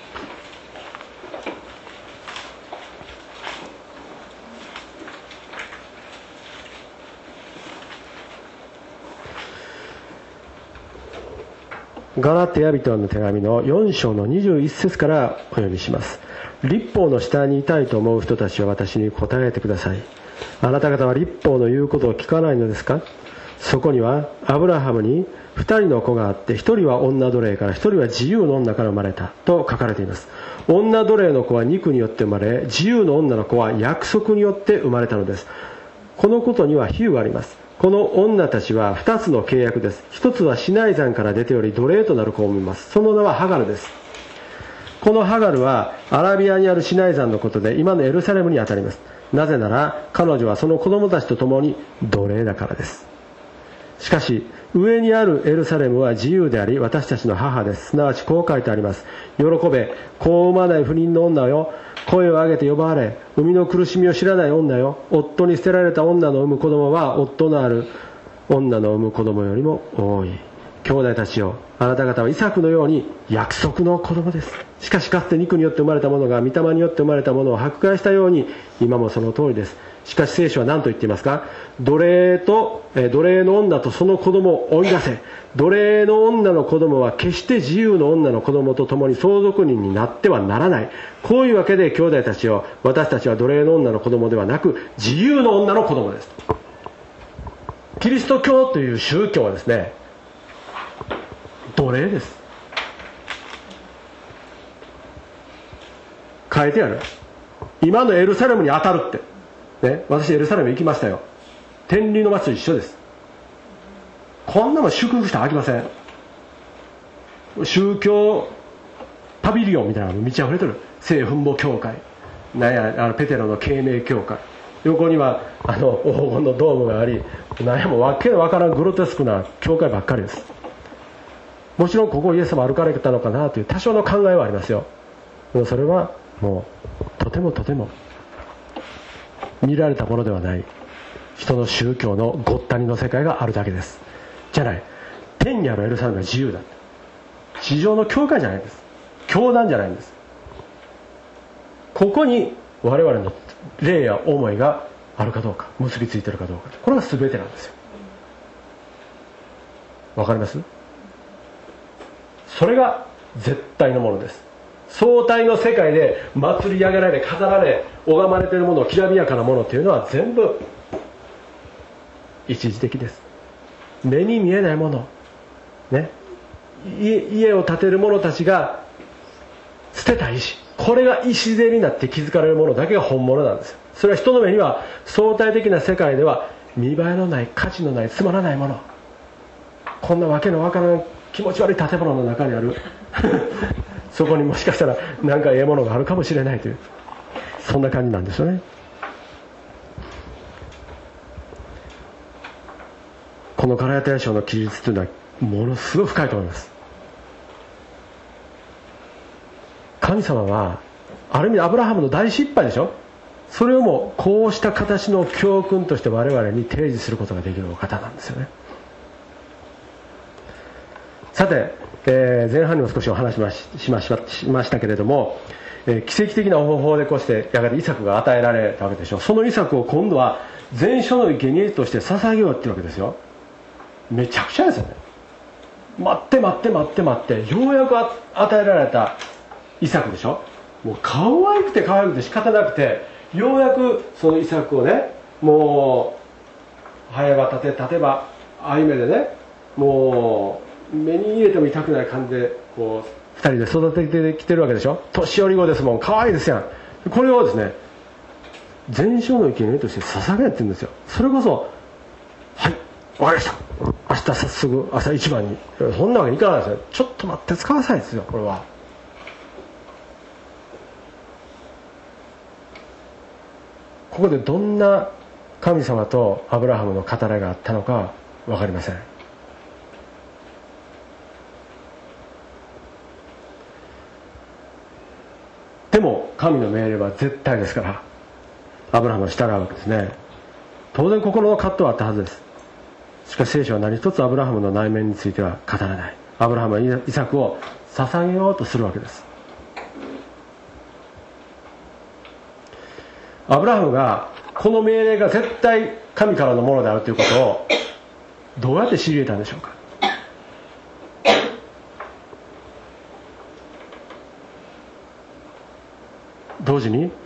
ガラテヤ人の手紙のよん章のにじゅういっ節からお読みします。律法の下にいたいと思う人たちは私に答えてください。あなた方は律法の言うことを聞かないのですか？そこにはアブラハムにふたりの子があって、ひとりは女奴隷から、ひとりは自由の女から生まれたと書かれています。女奴隷の子は肉によって生まれ、自由の女の子は約束によって生まれたのです。このことには比喩があります。この女たちはふたつの契約です。ひとつはシナイ山から出ており奴隷となる子を産みます。その名はハガルです。このハガルはアラビアにあるシナイ山のことで、今のエルサレムにあたります。なぜなら彼女はその子供たちと共に奴隷だからです。しかし上にあるエルサレムは自由であり、私たちの母です。すなわちこう書いてあります。喜べ、子を産まない不妊の女よ、声を上げて呼ばれ、生みの苦しみを知らない女よ、夫に捨てられた女の産む子供は夫のある女の産む子供よりも多い。兄弟たちよ、あなた方はイサクのように約束の子供です。しかしかつて肉によって生まれたものが御霊によって生まれたものを迫害したように、今もその通りです。しかし聖書は何と言っていますか？奴隷と奴隷の女とその子供を追い出せ。奴隷の女の子供は決して自由の女の子供と共に相続人になってはならない。こういうわけで兄弟たちよ、私たちは奴隷の女の子供ではなく自由の女の子供です。キリスト教という宗教はですね、奴隷です。書いてある。今のエルサレムに当たるって、ね、私エルサレム行きましたよ。天理の町と一緒です。こんなもん祝福してあきません。宗教パビリオンみたいなの満ち溢れてる。聖墳墓教会、なんやあのペテロの慶明教会、横にはあの黄金のドームがあり、なんやもわけのわからんグロテスクな教会ばっかりです。もちろんここイエス様歩かれたのかなという多少の考えはありますよ。でもそれはもうとてもとても見られたものではない、人の宗教のごったにの世界があるだけです。じゃない、天にあるエルサレムが自由だ。地上の教会じゃないんです。教団じゃないんです。ここに我々の霊や思いがあるかどうか、結びついているかどうか、これが全てなんですよ。わかります？それが絶対のものです。相対の世界で祭り上げられ、飾られ、拝まれているもの、きらびやかなものというのは全部一時的です。目に見えないもの、ね、家を建てる者たちが捨てた石、これが礎になって築かれるものだけが本物なんですよ。それは人の目には相対的な世界では見栄えのない、価値のない、つまらないもの、こんなわけのわからない気持ち悪い建物の中にあるそこにもしかしたら何かええものがあるかもしれないという、そんな感じなんですよね。このガラテヤ書の記述というのはものすごい深いと思います。神様はある意味アブラハムの大失敗でしょ。それをもうこうした形の教訓として我々に提示することができるお方なんですよね。さて、えー、前半にも少しお話しま し, し, ま し, しましたけれども、えー、奇跡的な方法でこうしてやがてイサクが与えられたわけでしょ。そのイサクを今度は全書の生贄として捧げようっていうわけですよ。めちゃくちゃですよね。待って待って待って待ってようやく与えられたイサクでしょ。もう可愛くて可愛くて仕方なくて、ようやくそのイサクをね、もう早ば立て立てばああいう目でね、もう目に入れても痛くない感じでこうふたりで育ててきてるわけでしょ。年寄り子ですもん、可愛いですやん。これをですね、全焼の生贄として捧げって言うんですよ。それこそ、はい、わかりました、明日早速朝一番に、そんなわけにいかないですよ。ちょっと待ってくださいですよ、これは。ここでどんな神様とアブラハムの語らいがあったのか分かりません。でも神の命令は絶対ですからアブラハムは従うわけですね。当然心の葛藤はあったはずです。しかし聖書は何一つアブラハムの内面については語らない。アブラハムはイサクを捧げようとするわけです。アブラハムがこの命令が絶対神からのものであるということをどうやって知り得たんでしょうか。同時に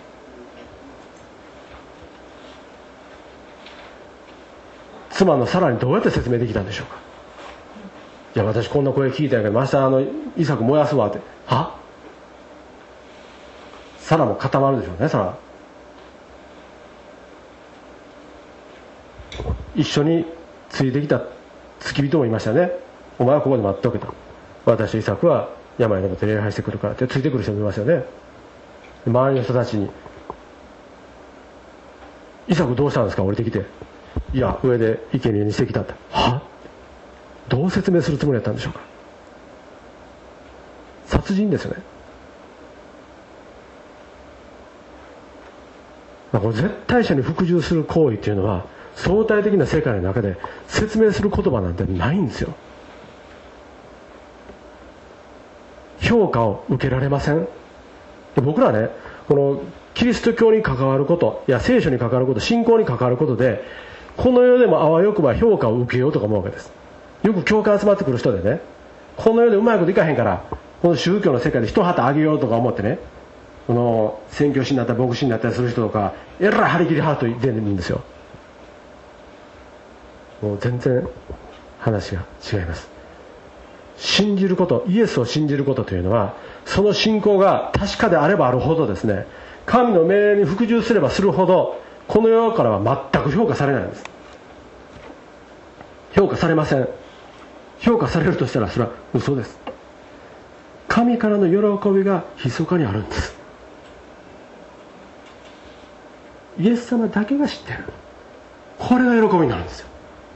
妻のサラにどうやって説明できたんでしょうか。いや私こんな声聞いたんやけど明日あのイサク燃やすわって。はサラも固まるでしょうね。サラ一緒についてきた付き人もいましたね。お前はここで待っておけと、私とイサクは山に登って礼拝してくるからってついてくる人もいますよね。周りの人たちにイサクどうしたんですか降りてきて、いや上で生贄にしてきたって。はどう説明するつもりだったんでしょうか。殺人ですよね。これ絶対者に服従する行為っていうのは相対的な世界の中で説明する言葉なんてないんですよ。評価を受けられません。僕らね、このキリスト教に関わること、いや聖書に関わること、信仰に関わることでこの世でもあわよくば評価を受けようとか思うわけです。よく教会集まってくる人でね、この世でうまいこといかへんからこの宗教の世界で一旗あげようとか思ってね、この宣教師になったり牧師になったりする人とかえらい張り切りハート出るんですよ。もう全然話が違います。信じること、イエスを信じることというのはその信仰が確かであればあるほどですね、神の命令に服従すればするほどこの世からは全く評価されないんです。評価されません。評価されるとしたらそれは嘘です。神からの喜びが密かにあるんです。イエス様だけが知ってる。これが喜びになるんですよ。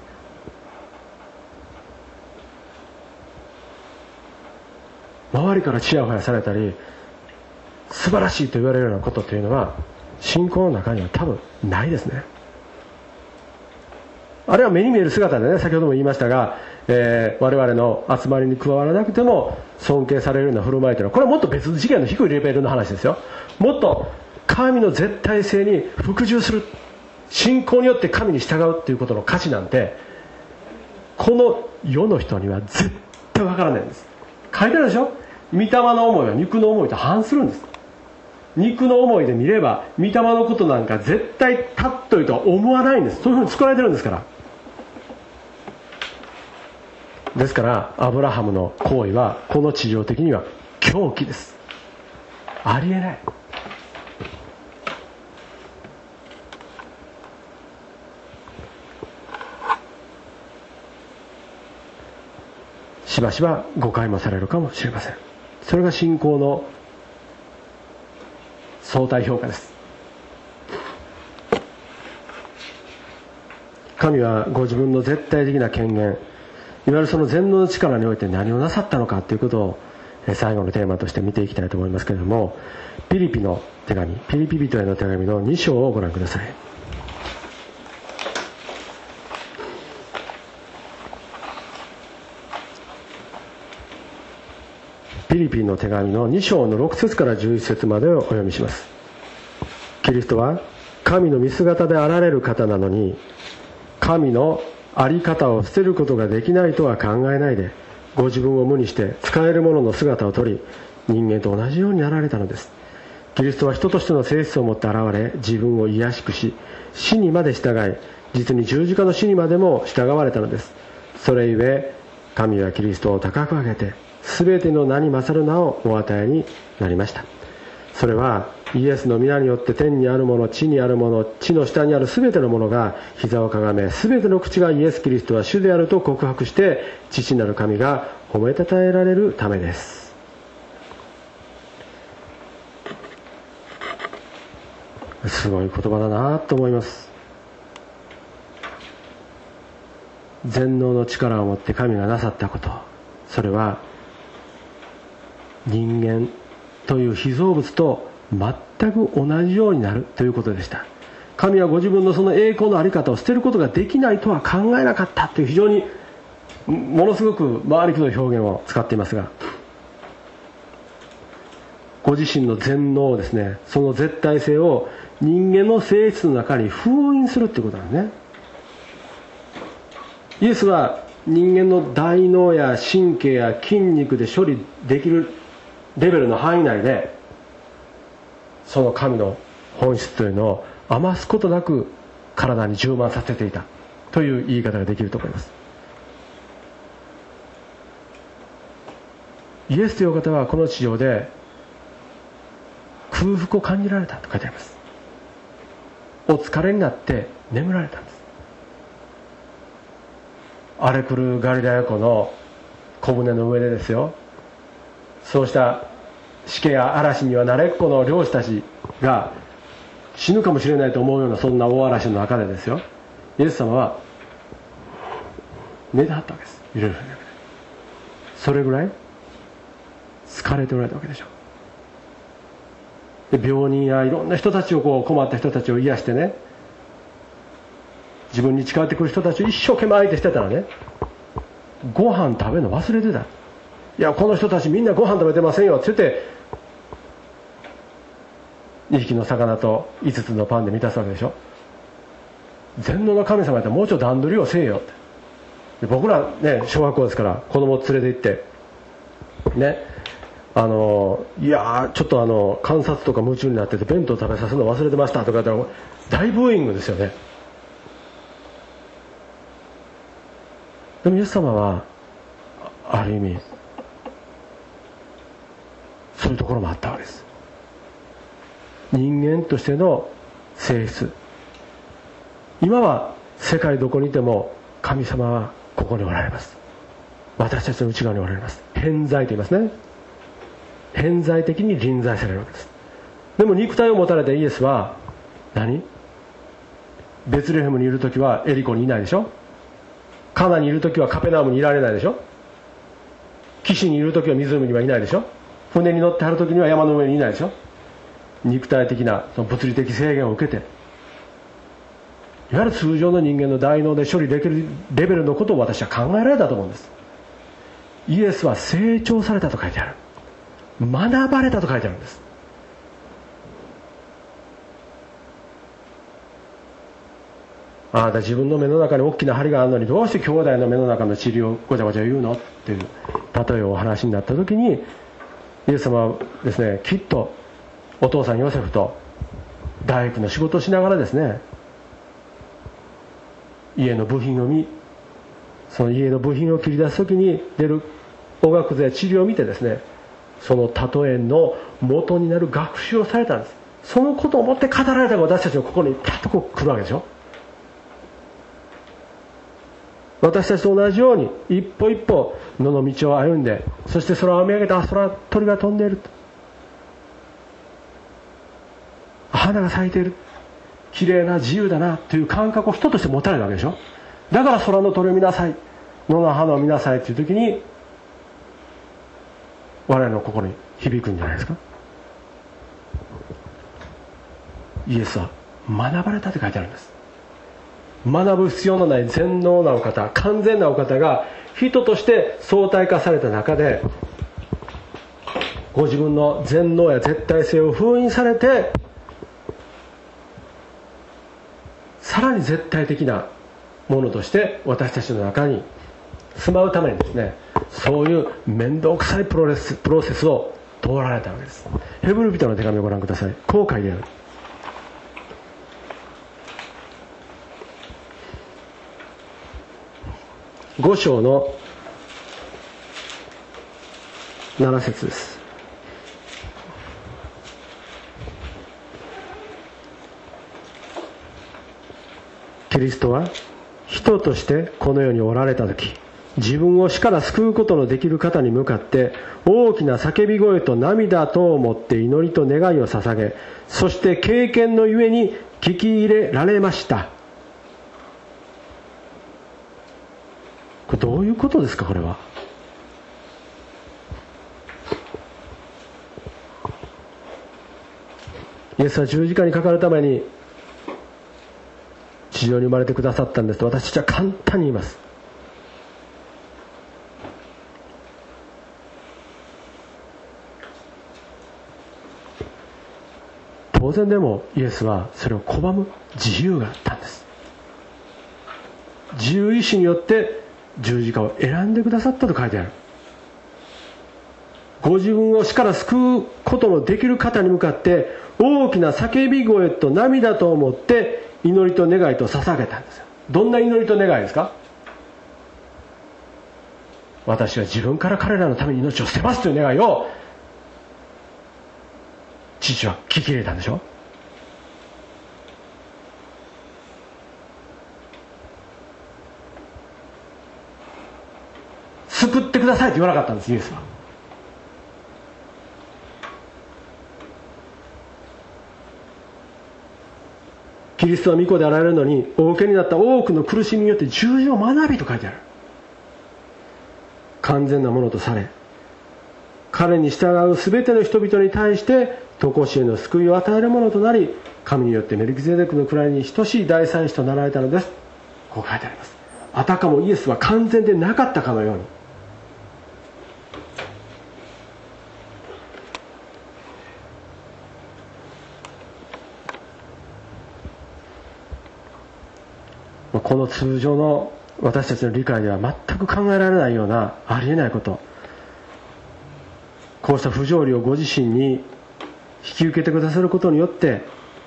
周りからチヤホヤされたり素晴らしいと言われるようなことというのは信仰の中には多分ないですね。あれは目に見える姿でね、先ほども言いましたが、えー、我々の集まりに加わらなくても尊敬されるような振る舞いというのはこれはもっと別次元の低いレベルの話ですよ。もっと神の絶対性に服従する、信仰によって神に従うということの価値なんてこの世の人には絶対わからないんです。書いてあるでしょ。御霊の思いは肉の思いと反するんです。肉の思いで見れば御霊のことなんか絶対たっといとは思わないんです。そういうふうに作られてるんですから。ですからアブラハムの行為はこの地上的には狂気です。ありえない。しばしば誤解もされるかもしれません。それが信仰の相対評価です。神はご自分の絶対的な権限、いわゆるその全能の力において何をなさったのかということを最後のテーマとして見ていきたいと思いますけれども、ピリピの手紙、ピリピ人への手紙のに章をご覧ください。ピリピの手紙のに章のろく節からじゅういち節までをお読みします。キリストは神の見姿であられる方なのに、神のあり方を捨てることができないとは考えないで、ご自分を無にして使えるものの姿をとり、人間と同じようになられたのです。キリストは人としての性質を持って現れ、自分を卑しくし、死にまで従い、実に十字架の死にまでも従われたのです。それゆえ神はキリストを高く上げて、 すべての名に勝る名をお与えになりました。それはイエスの皆によって天にあるもの、地にあるもの、地の下にあるすべてのものが膝をかがめ、すべての口がイエス・キリストは主であると告白して、父なる神が褒めたたえられるためです。すごい言葉だなと思います。全能の力を持って神がなさったこと、それは人間という被造物と全く同じようになるということでした。神はご自分のその栄光の在り方を捨てることができないとは考えなかったという非常にものすごく回りくどい表現を使っていますが、ご自身の全能をですね、その絶対性を人間の性質の中に封印するということなんですね。イエスは人間の大脳や神経や筋肉で処理できるレベルの範囲内でその神の本質というのを余すことなく体に充満させていたという言い方ができると思います。イエスという方はこの地上で空腹を感じられたと書いてあります。お疲れになって眠られたんです。荒れ狂うガリラヤ湖の小舟の上でですよ、そうしたしけや嵐には慣れっこの漁師たちが死ぬかもしれないと思うようなそんな大嵐の中でですよ、イエス様は寝てはったわけです。いろいろそれぐらい疲れておられたわけでしょう。で病人やいろんな人たちをこう困った人たちを癒してね、自分に近寄ってくる人たちを一生懸命相手してたらね、ご飯食べるの忘れてた。いやこの人たちみんなご飯食べてませんよって言ってにひきの魚といつつのパンで満たすわけでしょ。全能の神様やったらもうちょっと段取りをせえよって。で僕らね小学校ですから子供を連れて行ってね、あのいやちょっとあの観察とか夢中になってて弁当食べさせるの忘れてましたとか言ったら大ブーイングですよね。でもイエス様はある意味そういうところもあったわけです。人間としての性質、今は世界どこにいても神様はここにおられます。私たちの内側におられます。偏在と言いますね。偏在的に臨在されるわけです。でも肉体を持たれたイエスは何？ベツレヘムにいるときはエリコにいないでしょ。カナにいるときはカペナウムにいられないでしょ。岸にいるときは湖にはいないでしょ。船に乗ってはるときには山の上にいないでしょ。肉体的なその物理的制限を受けて、いわゆる通常の人間の大脳で処理できるレベルのことを私は考えられたと思うんです。イエスは成長されたと書いてある。学ばれたと書いてあるんです。あなた自分の目の中に大きな針があるのにどうして兄弟の目の中の塵をごちゃごちゃ言うのっていう例えをお話になった時に、イエス様はですね、きっとお父さんヨセフと大工の仕事をしながらですね、家の部品を見、その家の部品を切り出す時に出るおがくずや塵を見てですね、その例えの元になる学習をされたんです。そのことをもって語られたが私たちの心にパッとこう来るわけでしょ。私たちと同じように一歩一歩野の道を歩んで、そして空を見上げて、あ、空鳥が飛んでいると、花が咲いている、綺麗な自由だなという感覚を人として持たれるわけでしょ。だから空の鳥を見なさい、野の花を見なさいという時に我々の心に響くんじゃないですか。イエスは学ばれたって書いてあるんです。学ぶ必要のない全能なお方、完全なお方が人として相対化された中で、ご自分の全能や絶対性を封印されて、さらに絶対的なものとして私たちの中に住まうためにですね、そういう面倒くさいプロレス、プロセスを通られたわけです。ヘブル人の手紙をご覧ください。こう書いてある。ご章のなな節です。キリストは人としてこの世におられた時、自分を死から救うことのできる方に向かって大きな叫び声と涙とをもって祈りと願いを捧げ、そして経験のゆえに聞き入れられました。これどういうことですか。これはイエスは十字架にかかるために地上に生まれてくださったんですと私たちは簡単に言います。当然でもイエスはそれを拒む自由があったんです。自由意志によって十字架を選んでくださったと書いてある。ご自分を死から救うことのできる方に向かって大きな叫び声と涙と思って祈りと願いと捧げたんですよ。どんな祈りと願いですか。私は自分から彼らのために命を捨てますという願いを父は聞き入れたんでしょ。救ってくださいと言わなかったんです、イエスは。キリストは御子であられるのにお受けになった多くの苦しみによって十字を学びと書いてある。完全なものとされ、彼に従うすべての人々に対して常しえの救いを与えるものとなり、神によってメルキゼデクの位に等しい大祭司となられたのです。こう書いてあります。あたかもイエスは完全でなかったかのように。この通常の私たちの理解では全く考えられないようなありえないこと、こうした不条理をご自身に引き受けてくださることによって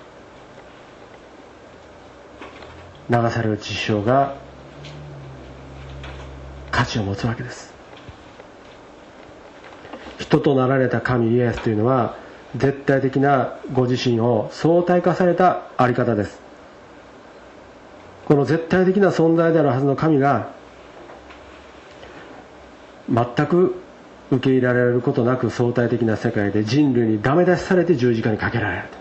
流される実証が価値を持つわけです。人となられた神イエスというのは絶対的なご自身を相対化されたあり方です。この絶対的な存在であるはずの神が全く受け入れられることなく相対的な世界で人類にダメ出しされて十字架にかけられると。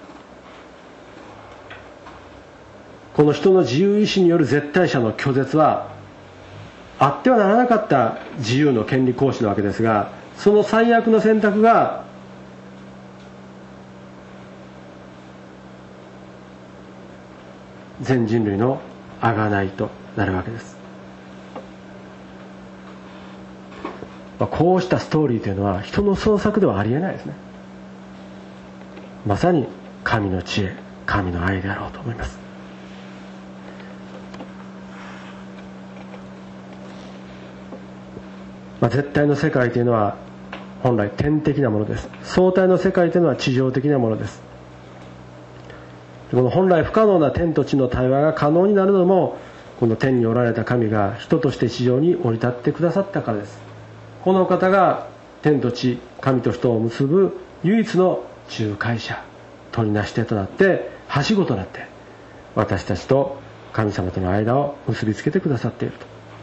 この人の自由意志による絶対者の拒絶はあってはならなかった自由の権利行使なわけですが、その最悪の選択が全人類の贖いとなるわけです。まあ、こうしたストーリーというのは人の創作ではありえないですね。まさに神の知恵、神の愛であろうと思います。まあ、絶対の世界というのは本来天的なものです。相対の世界というのは地上的なものです。この本来不可能な天と地の対話が可能になるのも、この天におられた神が人として地上に降り立ってくださったからです。この方が天と地、神と人を結ぶ唯一の仲介者、取りなし手となってはしごとなって私たちと神様との間を結びつけてくださっていると。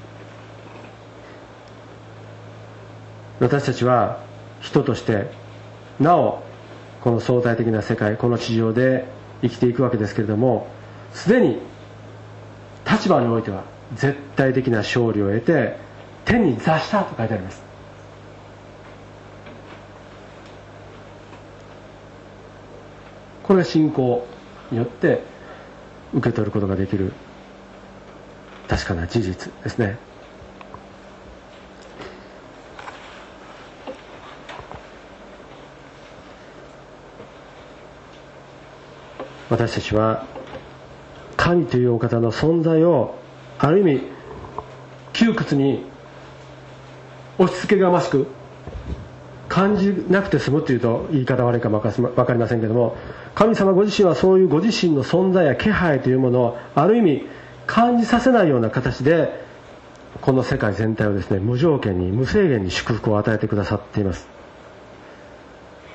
私たちは人としてなおこの相対的な世界、この地上で生きていくわけですけれども、すでに立場においては絶対的な勝利を得て天に座したと書いてあります。これが信仰によって受け取ることができる確かな事実ですね。私たちは神というお方の存在をある意味窮屈に押し付けがましく感じなくて済むというと言い方悪いかも分かりませんけども、神様ご自身はそういうご自身の存在や気配というものをある意味感じさせないような形でこの世界全体をですね、無条件に無制限に祝福を与えてくださっています。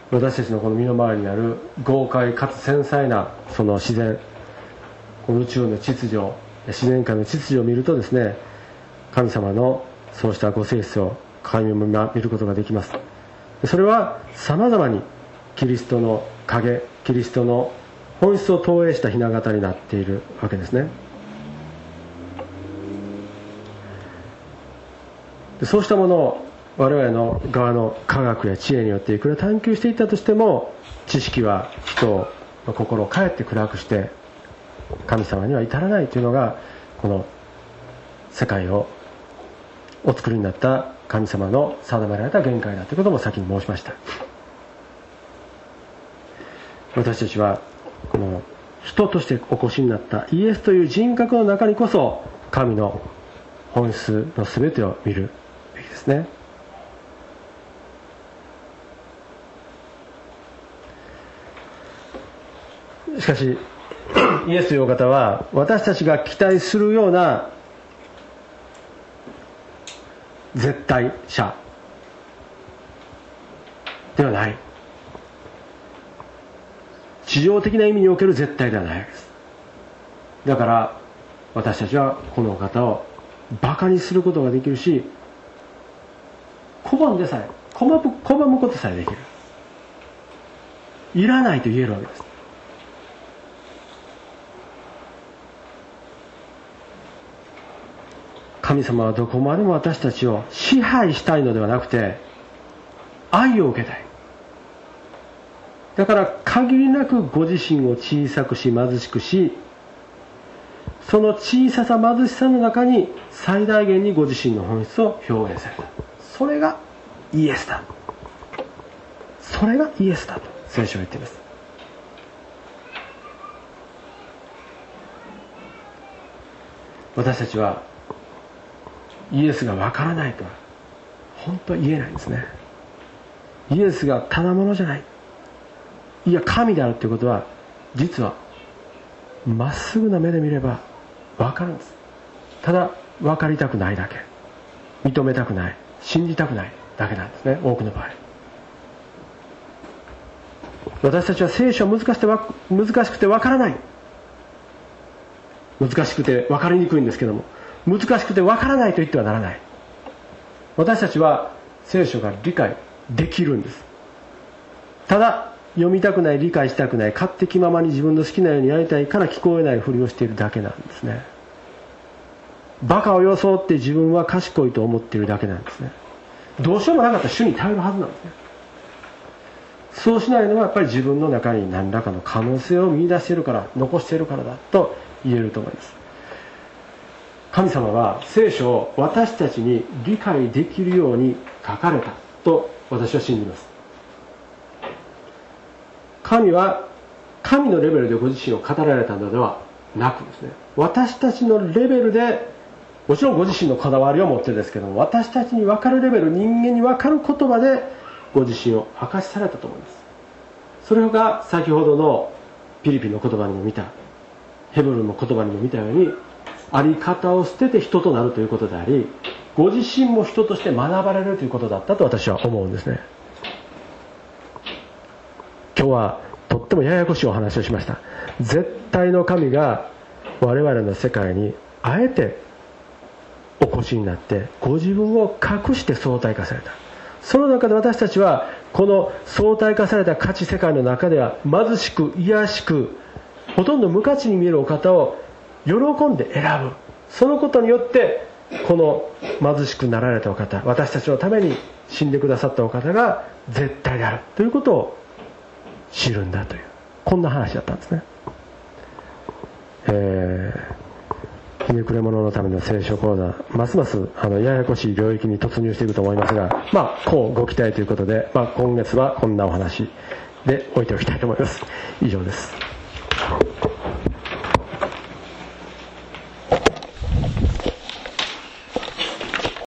私たちのこの身の回りにある豪快かつ繊細なその自然、この宇宙の秩序、自然界の秩序を見るとですね、神様のそうしたご性質を鏡を見ることができます。それはさまざまにキリストの影、キリストの本質を投影した雛形になっているわけですね。そうしたものを我々の側の科学や知恵によっていくら探求していったとしても、知識は人の心をかえって暗くして神様には至らないというのが、この世界をお作りになった神様の定められた限界だということも先に申しました。私たちはこの人としてお越しになったイエスという人格の中にこそ神の本質の全てを見るべきですね。しかしイエスというお方は私たちが期待するような絶対者ではない。地上的な意味における絶対ではないわけです。だから私たちはこのお方をバカにすることができるし、拒んでさえ拒む、拒むことさえできる。いらないと言えるわけです。神様はどこまでも私たちを支配したいのではなくて、愛を受けたい。だから限りなくご自身を小さくし貧しくし、その小ささ貧しさの中に最大限にご自身の本質を表現された。それがイエスだ。それがイエスだと聖書は言っています。私たちはイエスがわからないとは本当は言えないんですね。イエスがただものじゃない、いや神であるということは、実はまっすぐな目で見ればわかるんです。ただ分かりたくないだけ、認めたくない、信じたくないだけなんですね、多くの場合。私たちは聖書は難しくてわ難しくて分からない、難しくて分かりにくいんですけども、難しくて分からないと言ってはならない。私たちは聖書が理解できるんです。ただ読みたくない、理解したくない、勝手気ままに自分の好きなようにやりたいから聞こえないふりをしているだけなんですね。バカを装って自分は賢いと思っているだけなんですね。どうしようもなかったら主に頼るはずなんですね。そうしないのはやっぱり自分の中に何らかの可能性を見出しているから、残しているからだと言えると思います。神様は聖書を私たちに理解できるように書かれたと私は信じます。神は神のレベルでご自身を語られたのではなくですね、私たちのレベルで、もちろんご自身のこだわりを持ってですけども、私たちに分かるレベル、人間に分かる言葉でご自身を明かしされたと思います。それが先ほどのピリピの言葉にも見た、ヘブルの言葉にも見たように、あり方を捨てて人となるということであり、ご自身も人として学ばれるということだったと私は思うんですね。今日はとってもややこしいお話をしました。絶対の神が我々の世界にあえてお越しになってご自分を隠して相対化された。その中で私たちはこの相対化された価値世界の中では貧しく卑しくほとんど無価値に見えるお方を喜んで選ぶ。そのことによってこの貧しくなられたお方、私たちのために死んでくださったお方が絶対であるということを知るんだという、こんな話だったんですね。えー、ひねくれ者のための聖書講座、ますますあのややこしい領域に突入していくと思いますが、まあこうご期待ということで、まあ、今月はこんなお話で置いておきたいと思います。以上です。